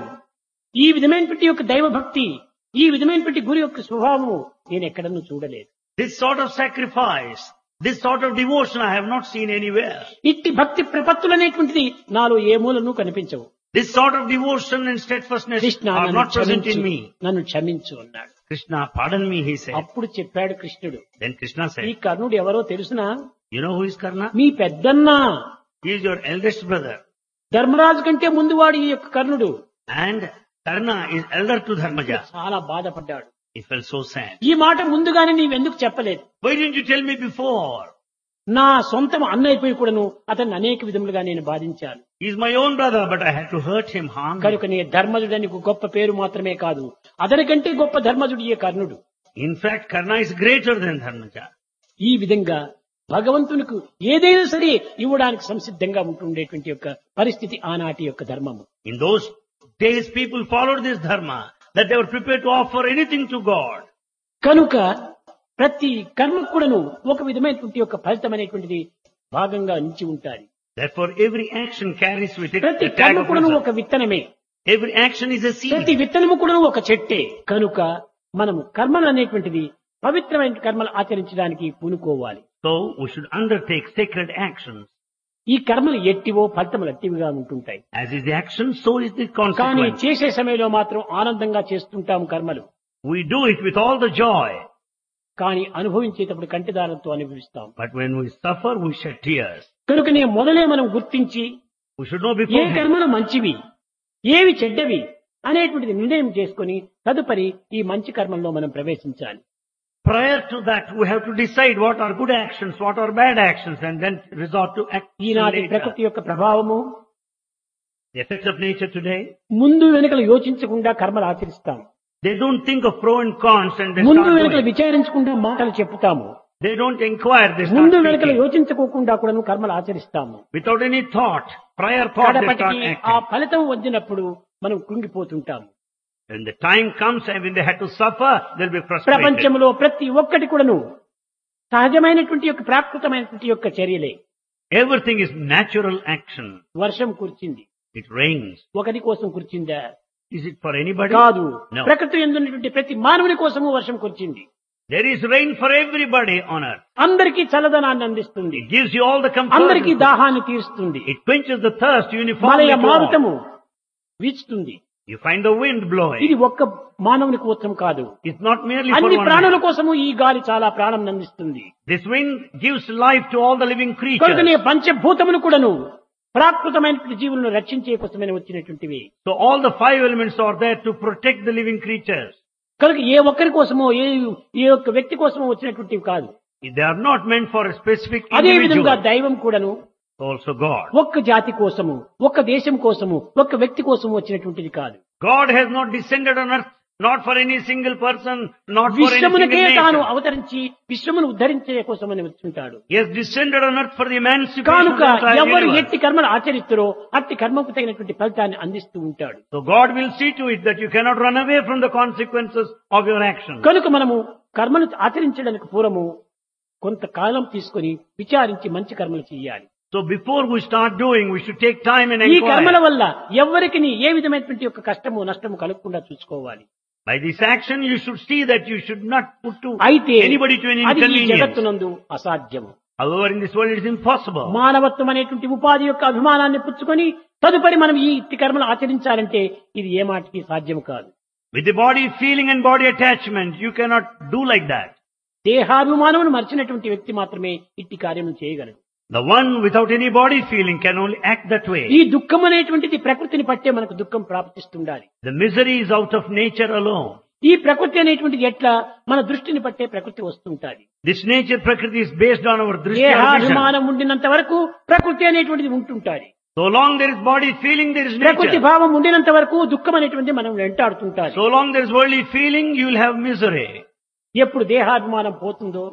ఈ విధమైనటువంటి యొక్క దైవ భక్తి, ఈ విధమైనటువంటి గురి యొక్క స్వభావము నేను ఎక్కడనూ చూడలేదు. This sort of sacrifice, this sort of devotion I have not seen anywhere. ఇట్టి భక్తి ప్రపత్తులు అనేటువంటిది నాలో ఏ మూలను కనిపించవు. This sort of devotion and steadfastness Krishna are నన్ను not present క్షమించు, in me. నన్ను క్షమించు అన్నాడు. Krishna, pardon me, he said. అప్పుడు చెప్పాడు కృష్ణుడు, Then Krishna ఈ said, కర్ణుడు ఎవరో తెలుసునా? you know who is Karna? Me పెద్దన్నా, He is your eldest brother. Dharmaraju కంటే ముందువాడు ఈ యొక్క కర్ణుడు. And Karna is elder to Dharmaja. చాలా బాధపడ్డాడు. He felt so sad. ఈ మాట ముందుగానే నీవెందుకు చెప్పలేదు? Why didn't you tell me before? నా సొంతం అన్నైపోయి కూడాను అతన్ని అనేక విధములుగా నేను బాధించాను. He is my own brother, but I had to hurt him, harm him. కనుక నీ ధర్మజుడు నీకు గొప్ప పేరు మాత్రమే కాదు, అతనికంటే గొప్ప ధర్మజుడు ఈ కర్ణుడు. In fact, Karna is greater than Dharmaja. ఈ విధంగా భగవంతునికి ఏదైనా సరే ఇవ్వడానికి సంసిద్ధంగా ఉంటుండేటువంటి యొక్క పరిస్థితి ఆనాటి యొక్క ధర్మము. In those days, people followed this dharma, that they were prepared to offer anything to God. కనుక ప్రతి కర్మ కూడాను ఒక విధమైనటువంటి యొక్క ఫలితం అనేటువంటిది భాగంగా నిలిచి ఉంటాయి. Therefore, every action carries with it ప్రతి a tag కర్మ of కూడాను result. ఒక విత్తనమే, Every action is a ప్రతి seed. విత్తనము కూడాను ఒక చెట్టే. కనుక మనము కర్మలు అనేటువంటిది పవిత్రమైన కర్మలు ఆచరించడానికి పూనుకోవాలి. So, we should undertake sacred actions. ఈ కర్మలు ఎట్టివో ఫలితములు ఎట్టివిగా ఉంటుంటాయి. As is the action, so is the కానీ consequence. చేసే సమయంలో మాత్రం ఆనందంగా చేస్తుంటాం కర్మలు. We do it with all the joy. కానీ అనుభవించేటప్పుడు కంటిదారంతో అనుభవిస్తాం. But when we suffer, we shed tears. కనుకనే మొదలే మనం గుర్తించి We should know A beforehand కర్మలు మంచివి, ఏవి చెడ్డవి అనేటువంటిది నిర్ణయం చేసుకొని తదుపరి ఈ మంచి కర్మంలో మనం ప్రవేశించాలి. Prior to that, we have to decide what are good actions, what are bad actions, and then resort to action ఈనాటి later. ప్రకృతి యొక్క ప్రభావము The effects of nature today, ముందు వెనుకలు యోచించకుండా కర్మలు ఆచరిస్తాం. they don't think of pro and cons and they ముందు start వెనుకలు doing. విచారించకుండా మాటలు చెప్తాము. They don't inquire, they ముందు start వెనుకలు speaking. యోచించుకోకుండా కూడా కర్మలు ఆచరిస్తాము. Without any thought, prior thought, they start కడపటికి ఆ acting. ఫలితం వచ్చినప్పుడు మనం కృంగిపోతుంటాము. When the time comes and when they have to suffer, they'll be frustrated. ప్రపంచంలో ప్రతి ఒక్కటి కూడాను సహజమైనటువంటి యొక్క ప్రాకృతమైనటువంటి యొక్క చర్యలే. Everything is natural action. వర్షం కురిచింది, It rains. ఒకరి కోసం కురిచిందా? Is it for anybody? కాదు. No. ప్రకృతి యందున్నటువంటి ప్రతి మానవుని కోసము వర్షం కురిచింది. There is rain for everybody on earth. అందరికీ చల్లదనాన్ని అందిస్తుంది, It gives you all the comfort. అందరికీ దాహాన్ని తీరుస్తుంది. It quenches the thirst uniformly. మలయ to all. మారుతము వీచుతుంది. You find the wind blowing. ఇది ఒక్క మానవుని కోసం కాదు, It's not merely for అన్ని one ప్రాణుల man. కోసము ఈ గాలి చాలా ప్రాణం అందిస్తుంది. This wind gives life to all the living కనుకనే creatures. పంచభూతములు కూడాను ప్రాకృతమైనటువంటి జీవులను రక్షించే కోసమని వచ్చినటువంటివి. So all the five elements are there to protect the living creatures. కనుక ఏ ఒక్కరి కోసమో ఏ ఒక్క వ్యక్తి కోసమో వచ్చినటువంటివి కాదు. They are not meant for a specific అదే విధంగా individual. దైవం కూడాను Also God. ఒక్క జాతి కోసము, ఒక్క దేశం కోసము, ఒక్క వ్యక్తి కోసము వచ్చినటువంటిది కాదు. God has not descended on earth, not for any single person, not for any విశ్వమునకే single తాను nation. అవతరించి విశ్వమును ఉద్ధరించే కోసమని వచ్చుంటాడు. He has descended on earth for the emancipation of కానుక the entire ఎవరు universe. ఎట్టి కర్మలు ఆచరిస్తారో అట్టి కర్మకు తగినటువంటి ఫలితాన్ని అందిస్తూ ఉంటాడు. So God will see to it that you cannot run away from the consequences of your actions. కనుక మనము కర్మను ఆచరించడానికి పూర్వము కొంతకాలం తీసుకొని విచారించి మంచి కర్మలు చేయాలి. So before we start doing, we should take time and ఈ కర్మల inquire. వల్ల ఎవరికి ఏ విధమైనటువంటి యొక్క కష్టము నష్టము కలగకుండా చూసుకోవాలి. By this action, you should see that you should not put to అయితే anybody to any అది ఈ inconvenience. జగత్తునందు అసాధ్యము. However, in this world it is impossible. మానవత్వం అనేటువంటి ఉపాధి యొక్క అభిమానాన్ని పుచ్చుకొని తదుపరి మనం ఈ ఇట్టి కర్మలు ఆచరించాలంటే ఇది ఏ మాటికి సాధ్యము కాదు. With the body feeling and body attachment, you cannot do like that. దేహాభిమానమును మర్చినటువంటి వ్యక్తి మాత్రమే ఇట్టి కార్యము చేయగలడు. The one without any body feeling can only act that ఈ way. దుఃఖం అనేటువంటిది ప్రకృతిని పట్టే మనకు దుఃఖం ప్రాప్తిస్తుండాలి. The misery is out of nature alone. ఈ ప్రకృతి అనేటువంటిది ఎట్లా మన దృష్టిని పట్టే ప్రకృతి వస్తుంటాది. This nature Prakriti is based on our drishti or vision. దేహాభిమానం ఉండినంత వరకు ప్రకృతి అనేటువంటిది ఉంటుంటాది. So long there is body feeling, there is ప్రకృతి nature. భావం ఉండినంత వరకు దుఃఖం అనేటువంటిది మనం వెంటాడుతుంటాది. So long there is worldly feeling, you will have misery. ఎప్పుడు దేహాభిమానం పోతుందో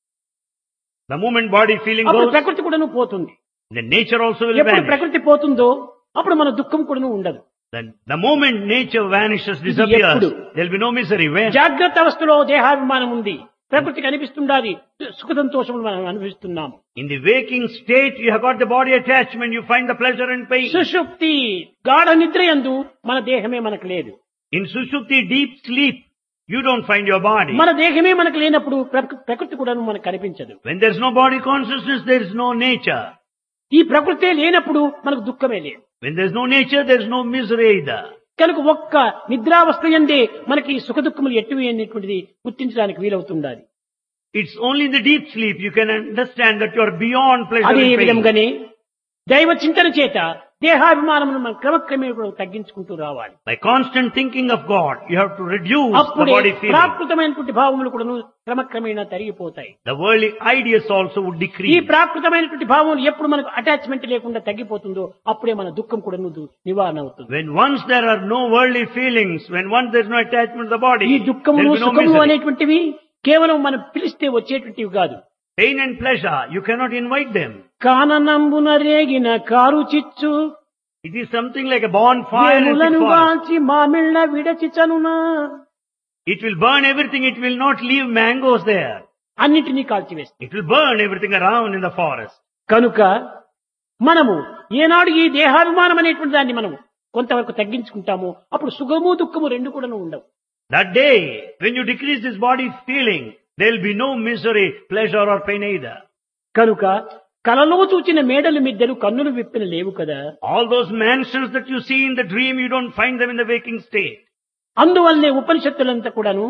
The moment body feeling అప్పుడు goes, ప్రకృతి కూడాను పోతుంది. then nature also will ఎప్పుడు vanish. ప్రకృతి పోతుందో అప్పుడు మన దుఃఖం కూడాను ఉండదు. Then the moment nature vanishes, ఇది disappears, ఎప్పుడు? there will be no misery. When? జాగ్రత్త అవస్థలో దేహాభిమానం ఉంది, ప్రకృతి కనిపిస్తుండాలి, సుఖ సంతోషములు మనం అనుభవిస్తున్నాము. In the waking state, you have got the body attachment, you find the pleasure and pain. సుషుప్తి గాఢ నిద్ర యందు మన దేహమే మనకు లేదు. In Sushupti, deep sleep, you don't find your body. మన దేహమే మనకు లేనప్పుడు ప్రకృతి కూడా మనకు కనిపించదు. When there is no body consciousness, there is no nature. ఈ ప్రకృతే లేనప్పుడు మనకు దుఃఖమే లేదు. When there is no nature, there is no misery either. కనుక ఒక్క నిద్రావస్థ యందే మనకి సుఖ దుఃఖములు ఎట్టువి అనేటువంటిది గుర్తించడానికి వీలవుతుండాలి. It's only in the deep sleep you can understand that you are beyond pleasure అదే and pain. విధంగానే దైవ చింతన చేత దేహాభిమానమును మనం క్రమక్రమే కూడా తగ్గించుకుంటూ రావాలి. By constant thinking of God, you have to reduce the అప్పుడే body feeling. ప్రాకృతమైనటువంటి భావములు కూడా క్రమక్రమేణా తరిగిపోతాయి. The worldly ideas also would ఈ decrease. ప్రాకృతమైనటువంటి భావములు ఎప్పుడు మనకు అటాచ్మెంట్ లేకుండా తగ్గిపోతుందో అప్పుడే మన దుఃఖం కూడా నివారణ అవుతుంది. When once there are no worldly feelings, when once there is no attachment to the body, ఈ there will దుఃఖములు be no సుఖములు misery. అనేటువంటివి కేవలం మనం పిలిస్తే వచ్చేటువంటివి కాదు. Pain and pleasure, you cannot invite them. కాననంబున రేగిన కారు చిచ్చు It is something like a bonfire in a thick వేములను forest. వాల్చి మామిళ్ళ విడచిచనునా It will burn everything, it will not leave mangoes there. అన్నిటినీ కాల్చివేస్తుంది. It will burn everything around in the forest. కనుక మనము ఏనాడు ఈ దేహాభిమానం అనేటువంటి దాన్ని మనం కొంతవరకు తగ్గించుకుంటామో అప్పుడు సుఖము దుఃఖము రెండు కూడా ఉండవు. That day, when you decrease this body feeling, there will be no misery, pleasure or pain either. కనుక కలలో చూచిన మేడలు మిద్దెలు కన్నులు విప్పిన లేవు కదా. All those mansions that you see in the dream, you don't find them in the waking state. అందువల్లనే ఉపనిషత్తులంతా కూడాను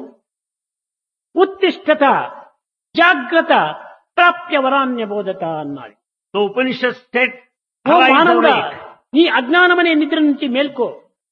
ఉత్తిష్టత జాగ్రత్త ప్రాప్య వరాన్య బోధత అన్నాడు. So Upanishad said, ఓ "Arise, మానవుడా, awake." నీ అజ్ఞానమనే నిద్ర నుంచి మేల్కో,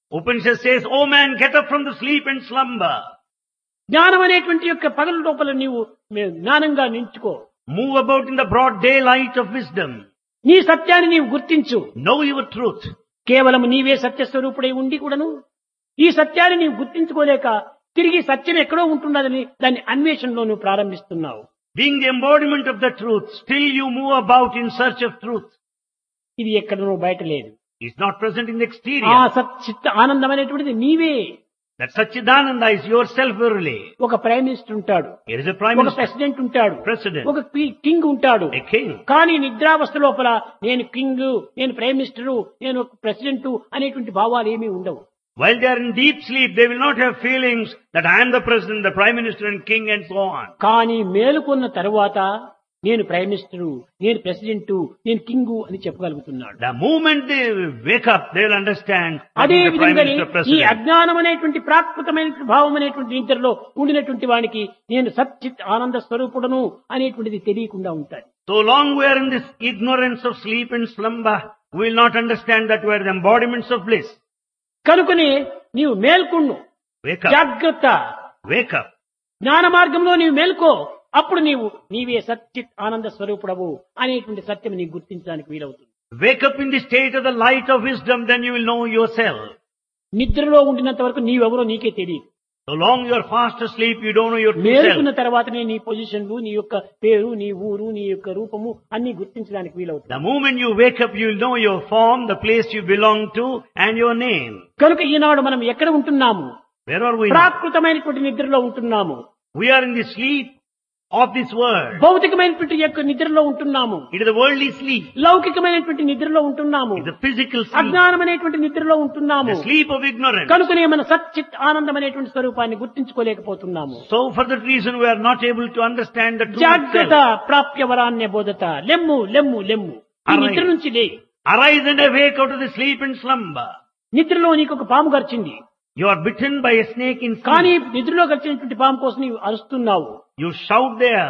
Upanishad says, "O man, get up from the sleep and slumber. జ్ఞానం అనేటువంటి యొక్క పగల లోపల నీవు జ్ఞానంగా నించుకో. Move about in the broad daylight of wisdom. నీ సత్యాన్ని నీవు గుర్తించు. Know your truth." కేవలం నీవే సత్యస్వరూపుడై ఉండి కూడాను ఈ సత్యాన్ని నీవు గుర్తించుకోలేక తిరిగి సత్యం ఎక్కడో ఉంటున్నదని దాన్ని అన్వేషణలో నువ్వు ప్రారంభిస్తున్నావు. Being the embodiment of the truth, still you move about in search of truth. ఇది ఎక్కడనో బయట లేదు. It's not present in the ఆ exterior. సచ్చిత్త ఆనందం అనేటువంటిది నీవే. That Satchidananda is yourself verily. ఒక ప్రైమ్ మినిస్టర్ ఉంటాడు, Here is a prime ఒక minister, ప్రెసిడెంట్ ఉంటాడు, president, ఒక కింగ్ ఉంటాడు. a king. కానీ నిద్రావస్థ లోపల నేను కింగ్, నేను ప్రైమ్ మినిస్టరు, నేను ప్రెసిడెంట్ అనేటువంటి భావాలు ఏమీ ఉండవు. While they are in deep sleep, they will not have feelings that I am the president, the prime minister and king and so on. కానీ మేలుకున్న తరువాత నేను ప్రైమ్ మినిస్టరు, నేను ప్రెసిడెంట్, నేను కింగు అని చెప్పగలుగుతున్నాడు. The moment they wake up, they will understand what అదే is the prime విధంగా minister, ఈ president. అజ్ఞానం అనేటువంటి ప్రాకృతమైన భావం అనేటువంటి నిద్రలో ఉండినటువంటి వానికి నేను సచ్చిత్ ఆనంద స్వరూపుడను అనేటువంటిది తెలియకుండా ఉంటాడు. So long we are in this ignorance of sleep and slumber, we will not understand that we are the embodiments of bliss. కనుకనే నీవు మేల్కొన్ను, Wake up, జాగ్రత్త, wake up. జ్ఞాన మార్గంలో నీవు మేల్కో. అప్పుడు నీవే సచ్చిత్ ఆనంద స్వరూపుడవు అనేటువంటి సత్యం నీకు గుర్తించడానికి వీలవుతుంది. Wake up in the state of the light of wisdom, then you will know yourself. నిద్రలో ఉండినంత వరకు నీవెవరో నీకే తెలియదు. So long you are fast asleep, you don't know your true మేలుకున్న self. తర్వాతనే నీ పొజిషన్లు, నీ యొక్క పేరు, నీ ఊరు, నీ యొక్క రూపము అన్ని గుర్తించడానికి వీలవుతుంది. The moment you wake up, you will know your form, the place you belong to, and your name. కనుక ఈనాడు మనం ఎక్కడ ఉంటున్నాము? Where are we now? ప్రాకృతమైనటువంటి నిద్రలో ఉంటున్నాము. We are in the sleep of this world. భౌతికమైనటువంటి యొక్క నిద్రలో ఉంటున్నాము. It is the worldly sleep. లౌకికమైనటువంటి నిద్రలో ఉంటున్నాము. It is the physical sleep. అజ్ఞానమైనటువంటి నిద్రలో ఉంటున్నాము. The sleep of ignorance. కనుకనే మన సచ్చిత్ ఆనందం అనేటువంటి స్వరూపాన్ని గుర్తించుకోలేకపోతున్నాము. So for that reason we are not able to understand the true జాగ్రత్త self. ప్రాప్య వరాన్య బోధత. లెమ్ము లెమ్ము లెమ్ము. ఈ Arise. నిద్ర నుంచి లే. Arise and awake out of the sleep and slumber. నిద్రలో నీకు ఒక పాము గర్చింది, You are bitten by a snake in కానీ sleep. నిద్రలో గర్చినటువంటి పాము కోసం నీవు అరుస్తున్నావు. You shout there.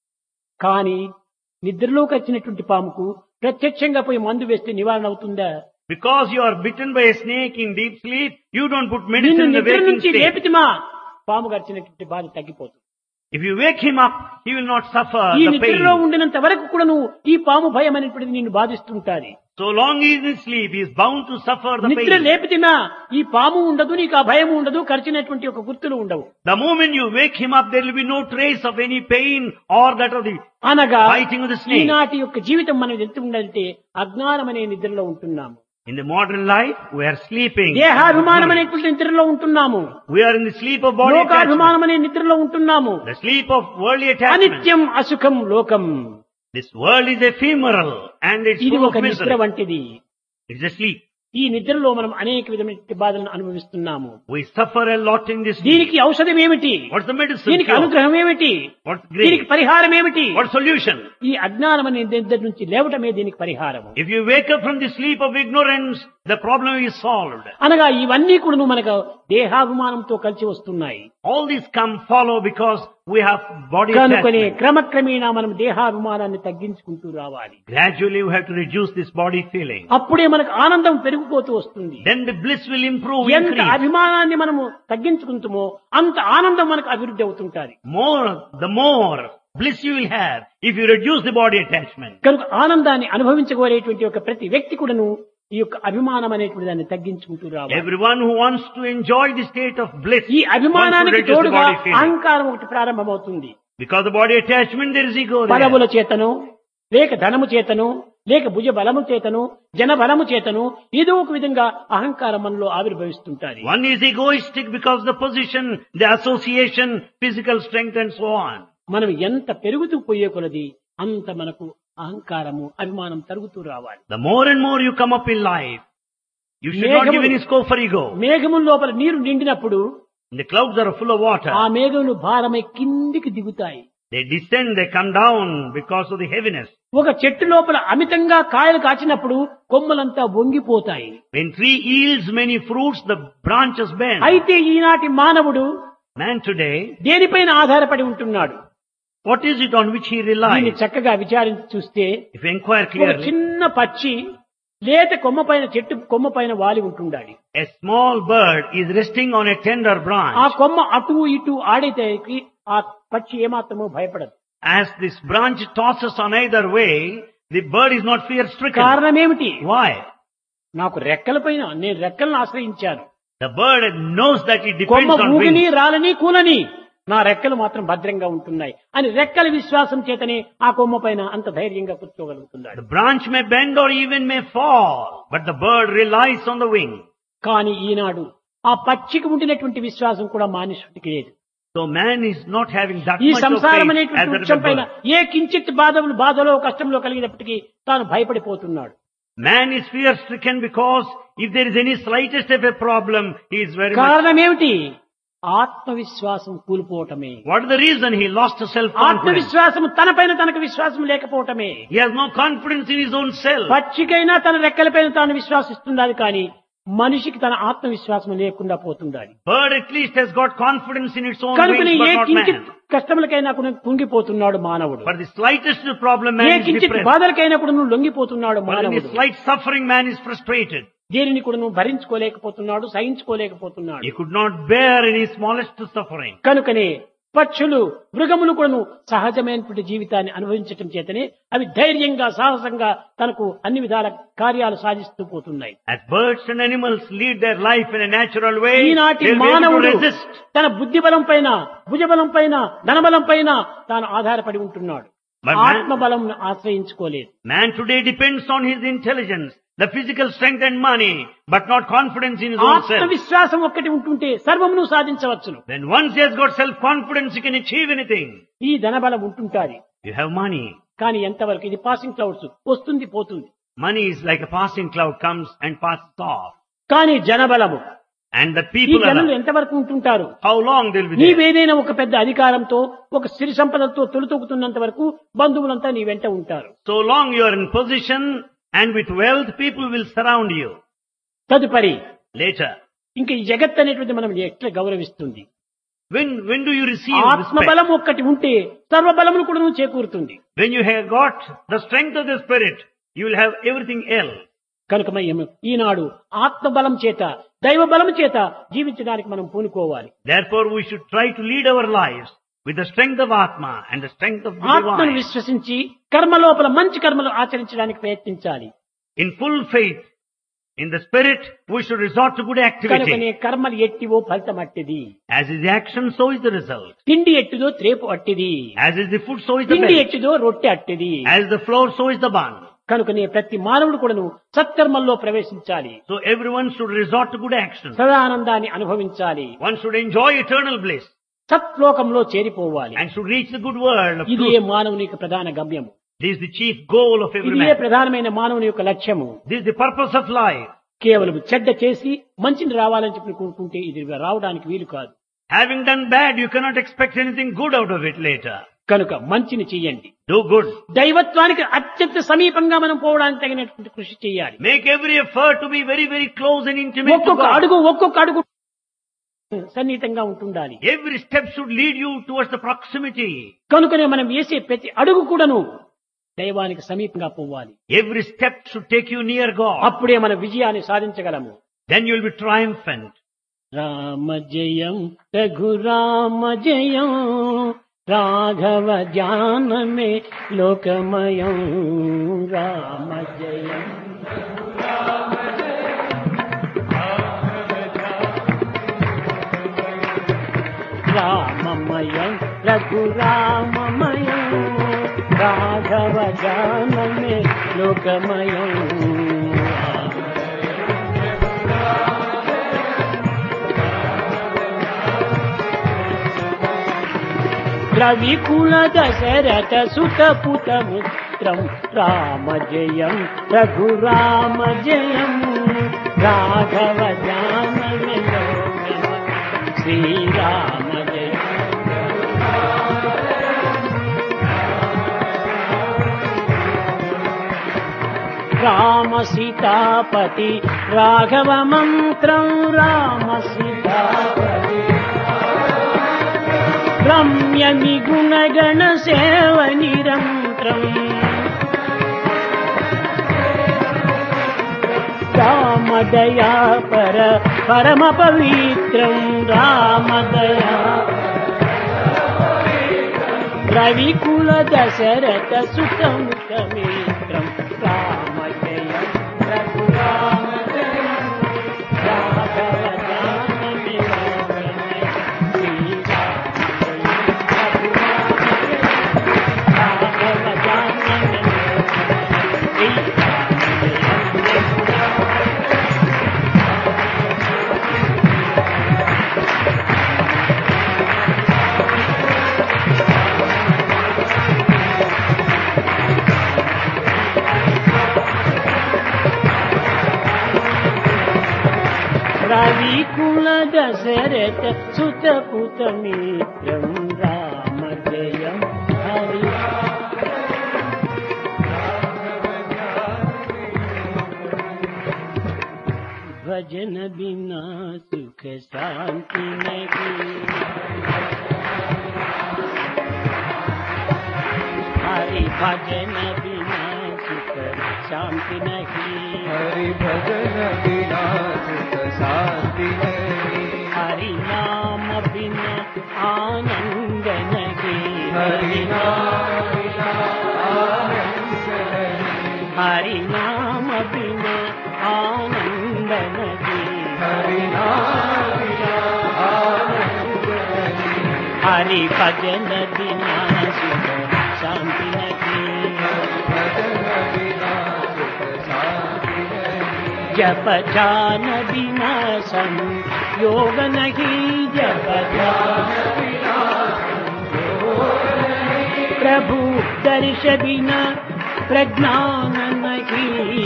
కానీ నిద్రలోకి వచ్చినటువంటి పాముకు ప్రత్యక్షంగా పోయి మందు వేస్తే నివారణ అవుతుందా? Because you are bitten by a snake in deep sleep, you don't put నిన్ను medicine in the నిద్ర waking నుంచి state. లేపితిమా పాము గడిచినటువంటి బాధ తగ్గిపోతుంది. If you wake him up, he will not suffer ఈ the నిద్రలో pain. ఉండినంత వరకు కూడా నువ్వు ఈ పాము భయం అనేటువంటిది నిన్ను బాధిస్తుంటాది. So long he is in sleep, he is bound to suffer the నిద్ర pain. లేపితిమా ఈ పాము ఉండదు, నీకు ఆ భయం ఉండదు, కరిచినటువంటి ఒక గుర్తులు ఉండవు. The moment you wake him up, there will be no trace of any pain or that of the అనగా biting of the snake. ఈనాటి యొక్క జీవితం మనం ఎంత ఉండాలంటే అజ్ఞానం అనే నిద్రలో ఉంటున్నాము. In the modern life, we are sleeping. దేహాభిమానం అనేటువంటి నిద్రలో ఉంటున్నాము. We are in the sleep of body attachment. లోకాభిమానం అనే నిద్రలో ఉంటున్నాము. The sleep of worldly attachment. అనిత్యం అసుఖం లోకం. This world is ephemeral and it's ఇది full ఒక of నిద్ర misery. వంటిది. It's a sleep. ఈ నిద్రలో మనం అనేక విధమైన బాధలను అనుభవిస్తున్నాము. We suffer a lot in this sleep. దీనికి ఔషధం ఏమిటి? What's the medicine? దీనికి cure? అనుగ్రహం ఏమిటి? What's దీనికి grace? పరిహారం ఏమిటి? What's solution? ఈ అజ్ఞానం అనే నిద్ర నుంచి లేవటమే దీనికి పరిహారం. If you wake up from the sleep of ignorance, the problem is solved. అనగా ఇవన్నీ కూడా మనకు దేహాభిమానంతో కలిసి వస్తున్నాయి. All these follow because we have body కనుకనే attachment. క్రమక్రమేణా మనం దేహాభిమానాన్ని తగ్గించుకుంటూ రావాలి. Gradually we have to reduce this body feeling. అప్పుడే మనకు ఆనందం పెరిగిపోతూ వస్తుంది. Then the bliss will improve, ఎంత increase. అభిమానాన్ని మనము తగ్గించుకుంటామో అంత ఆనందం మనకు అభివృద్ధి అవుతుంటాది. The more bliss you will have if you reduce the body attachment. కనుక ఆనందాన్ని అనుభవించుకోలేటువంటి ఒక ప్రతి వ్యక్తి కూడాను ఈ యొక్క అభిమానం అనేటువంటి దాన్ని తగ్గించుకుంటూ రావాలి. Everyone who wants to enjoy the state of bliss ఈ wants to అభిమానానికి reduce the తోడుగా body feeling. అహంకారం ఒకటి ప్రారంభమవుతుంది. Because the body attachment, there is ego there. పదవుల చేతను, లేక ధనము చేతను, లేక భుజ బలము చేతను, జన బలము చేతను ఏదో ఒక విధంగా అహంకారం మనలో ఆవిర్భవిస్తుంటారు. One is egoistic because the position, the association, physical strength and so on. మనం ఎంత పెరుగుతూ పోయే కొలది అంత మనకు అహంకారము అభిమానం తరుగుతూ రావాలి. The more and more you come up in life, you should not give any scope for ego. మేఘముల లోపల నీరు నిండినప్పుడు The clouds are full of water. ఆ మేఘములు భారమై కిందికి దిగుతాయి. They descend, they come down because of the heaviness. ఒక చెట్టు లోపల అమితంగా కాయలు కాచినప్పుడు కొమ్మలంతా వంగిపోతాయి. When tree yields many fruits, the branches bend. అయితే ఈనాటి మానవుడు Man today, దేనిపైన ఆధారపడి ఉంటున్నాడు? what is it on which he దీన్ని relies? చక్కగా విచారించి చూస్తే If you inquire ఒక clearly, చిన్న పక్షి లేత కొమ్మ పైన చెట్టు కొమ్మ పైన వాలి ఉంటుండాలి. A small bird is resting on a tender ఆ branch. కొమ్మ అటు ఇటు ఆడితే ఆ పక్షి ఏమాత్రమో భయపడదు. As this branch tosses on either way, the bird is not fear stricken. కారణం ఏమిటి? Why? నాకు రెక్కల పైన నేను రెక్కలను ఆశ్రయించాను. The bird knows that it comma depends on ఊగిని wind. రాలని కూలని నా రెక్కలు మాత్రం భద్రంగా ఉంటున్నాయి అని రెక్కల విశ్వాసం చేతనే ఆ కొమ్మ పైన అంత ధైర్యంగా కూర్చోగలుగుతున్నాడు. The branch may bend or even may fall, but the bird relies on the wing. కానీ ఈనాడు ఆ పక్షికి ఉండినటువంటి విశ్వాసం కూడా మానుషుడికి లేదు. So man is not having that ఈ much of సంసారం faith అనేటువంటి as the వృక్షం పైన bird. ఏ కించిత్ బాధలో కష్టంలో కలిగినప్పటికీ తాను భయపడిపోతున్నాడు. Man is fear stricken because if there is any slightest of a problem, he is very much. కారణం ఏమిటి? ఆత్మవిశ్వాసం కూలిపోవటమే. What is the reason? He lost self-confidence. ఆత్మవిశ్వాసం తనపైన తనకు విశ్వాసం లేకపోవటమే. He has no confidence in his own self. పక్షికైనా తన రెక్కలపైన తాను విశ్వాసిస్తుండాలి కానీ మనిషికి తన ఆత్మవిశ్వాసం లేకుండా పోతుండాలి. Bird at least has got confidence in its own కనుకనే wings, ఏ but not కించిత్ man. కష్టములకైనా కూడా కుంగిపోతున్నాడు మానవుడు. For the slightest problem, A man is కించిత్ depressed. బాధలకైనా కూడా నువ్వు లొంగిపోతున్నాడు For any మానవుడు. slight suffering, man is frustrated. దేనిని కూడా నువ్వు భరించుకోలేకపోతున్నాడు, సహించుకోలేకపోతున్నాడు. He could not bear any smallest suffering. కనుకనే పక్షులు మృగములు కూడా సహజమైనటువంటి జీవితాన్ని అనుభవించటం చేతనే అవి ధైర్యంగా సాహసంగా తనకు అన్ని విధాల కార్యాలు సాధిస్తూ పోతున్నాయి. As birds and animals lead their life in a natural way, ఈనాటి they will be able to మానవుడు resist. తన బుద్ధి బలం పైన, భుజబలం పైన, ధనబలం పైన తాను ఆధారపడి ఉంటున్నాడు. But man- Atmabalam ఆశ్రయించుకోలేదు. Man today depends on his intelligence, the physical strength and money, but not confidence in his own self. ఆత్మవిశ్వాసం ఒక్కటి ఉంటుంటే సర్వమును సాధించవచ్చును. Then once he has got self-confidence, he can achieve anything. ఈ ధనబలం ఉంటుంటాది. You have money. కానీ ఎంతవరకు ఇది పాసింగ్ క్లౌడ్స్ వస్తుంది పోతుంది. Money is like a passing cloud, comes and passes off. కానీ జనబలము And the ఈ people జనులు are, ఎంతవరకు ఉంటుంటారు? how long they'll be there? నీవేదైనా ఒక పెద్ద అధికారంతో ఒక సిరి సంపదలతో తొలుతొక్కుతున్నంత వరకు బంధువులంతా నీ వెంట ఉంటారు. So long you are in position and with wealth, people will surround you. తదుపరి Later, ఇంకా ఈ జగత్ అనేటువంటి మనం ఎట్లా గౌరవిస్తుంది? when do you receive respect? ఆత్మబలం ఒక్కటి ఉంటే సర్వబలమును కూడా నువ్వు చేకూరుతుంది. When you have got the strength of the spirit, you will have everything else. కనుక ఈనాడు ఆత్మబలం చేత దైవ బలం చేత జీవించడానికి మనం పూనుకోవాలి. Therefore, we should try to lead our lives with the strength of Atma and the strength of the ఆత్మను divine. విశ్వసించి కర్మ లోపల మంచి కర్మలు ఆచరించడానికి ప్రయత్నించాలి. In full faith in the spirit, we should resort to good కనుకనే activity. కర్మలు ఎట్టివో ఫలితం అట్టిది. As is the action, so is the result. తిండి ఎట్టిదో త్రేపు అట్టిది. As is the food, so is the తిండి belly. ఎట్టిదో రొట్టె అట్టిది. As the flour, so is the bun. కనుకనే ప్రతి మానవుడు కూడాను సత్కర్మల్లో ప్రవేశించాలి. So everyone should resort to good action. సదానందాన్ని అనుభవించాలి. One should enjoy eternal bliss సత్లోకంలో చేరిపోవాలి. and should reach the good world of ఇదే truth. మానవుని యొక్క ప్రధాన గమ్యము. This is the chief goal of every ఇదే man. ప్రధానమైన మానవుని యొక్క లక్ష్యము. This is the purpose of life. కేవలం చెడ్డ చేసి మంచిని రావాలని చెప్పి కోరుకుంటే ఇది రావడానికి వీలు కాదు. Having done bad, you cannot expect anything good out of it later. కనుక మంచిని చెయ్యండి. Do good. దైవత్వానికి అత్యంత సమీపంగా మనం పోవడానికి తగినటువంటి కృషి చేయాలి. Make every effort to be very, very close and intimate to ఒక్కొక్క God. ఒక్కొక్క అడుగు సన్నిహితంగా ఉంటుండాలి. Every step should lead you towards the proximity. కనుకనే మనం వేసే ప్రతి అడుగు కూడాను దైవానికి సమీపంగా పోవాలి. Every step should take you near God. అప్పుడే మన విజయాన్ని సాధించగలము. Then you will be triumphant. Rama జయం రఘురామ జయం రాఘవ ధ్యానమే లోకమయం. రామ జయం రామమయం రఘురామమయం రాఘవ ధ్యానమే లోకమయం. రవికుల దశరథ సుత పుత మిత్రం రామ జయం రఘురామ జయం రాఘవ ధ్యానమే లోకమయం. శ్రీరామ జయం రామ సీతాపతి రాఘవ మంత్రం రామ సీతాపతి రమ్య నిగుణగణ సేవ నిరంతరం రామదయా పరమ పవిత్రం రామదయా రవికుల దశరథ సుతముఖమిత్రం రామజయం రఘురామజయం రవికుల దశరథ సుతపుతమిత్రం రామజయం హరి భజన బినా సుఖ శాంతి నహీ హరి భజన బినా సుఖ శాంతి నహీ हरि भजन बिना सुख शांति नहीं हरि नाम बिना आनंद नहीं हरि नाम बिना आनंद नहीं हरि नाम बिना आनंद नहीं हरि नाम बिना आनंद नहीं हरि भजन बिना सुख शांति नहीं भजन बिना सुख शांति नहीं जप ध्यान बिना संयोग नहीं जप ध्यान बिना प्रभु दर्श बिना प्रज्ञान नहीं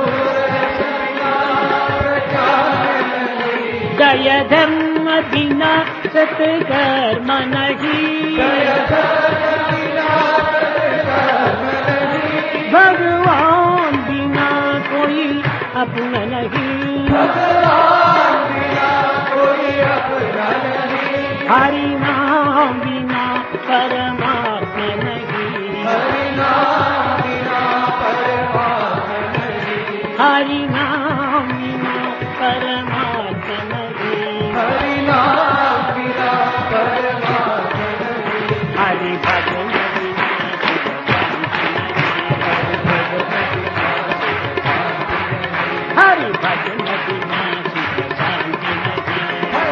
दया धर्म बिना सत्कर्म नहीं भगवान बिना कोई अपना नहीं हरि नाम बिना परमात्मा नहीं हरि नाम बिना परमात्मा नहीं हरि भजन बिना हरि भजन बिना सुख शांति नहीं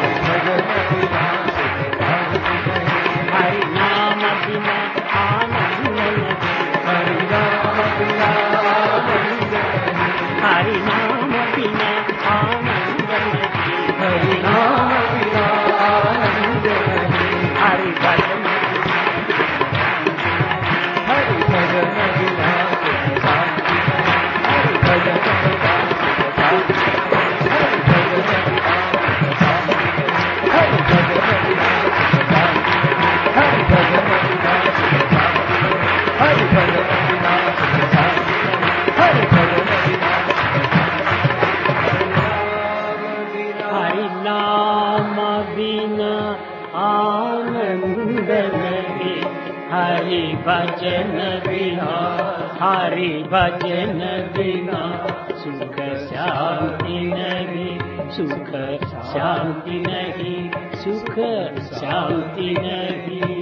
हरि नाम बिना आनंद नहीं हरि नाम बिना आनंद नहीं हरि भजन हरि नाम बिना आनंद नहीं हरि भजन बिना सुख शांति नहीं सुख शांति नहीं सुख शांति नहीं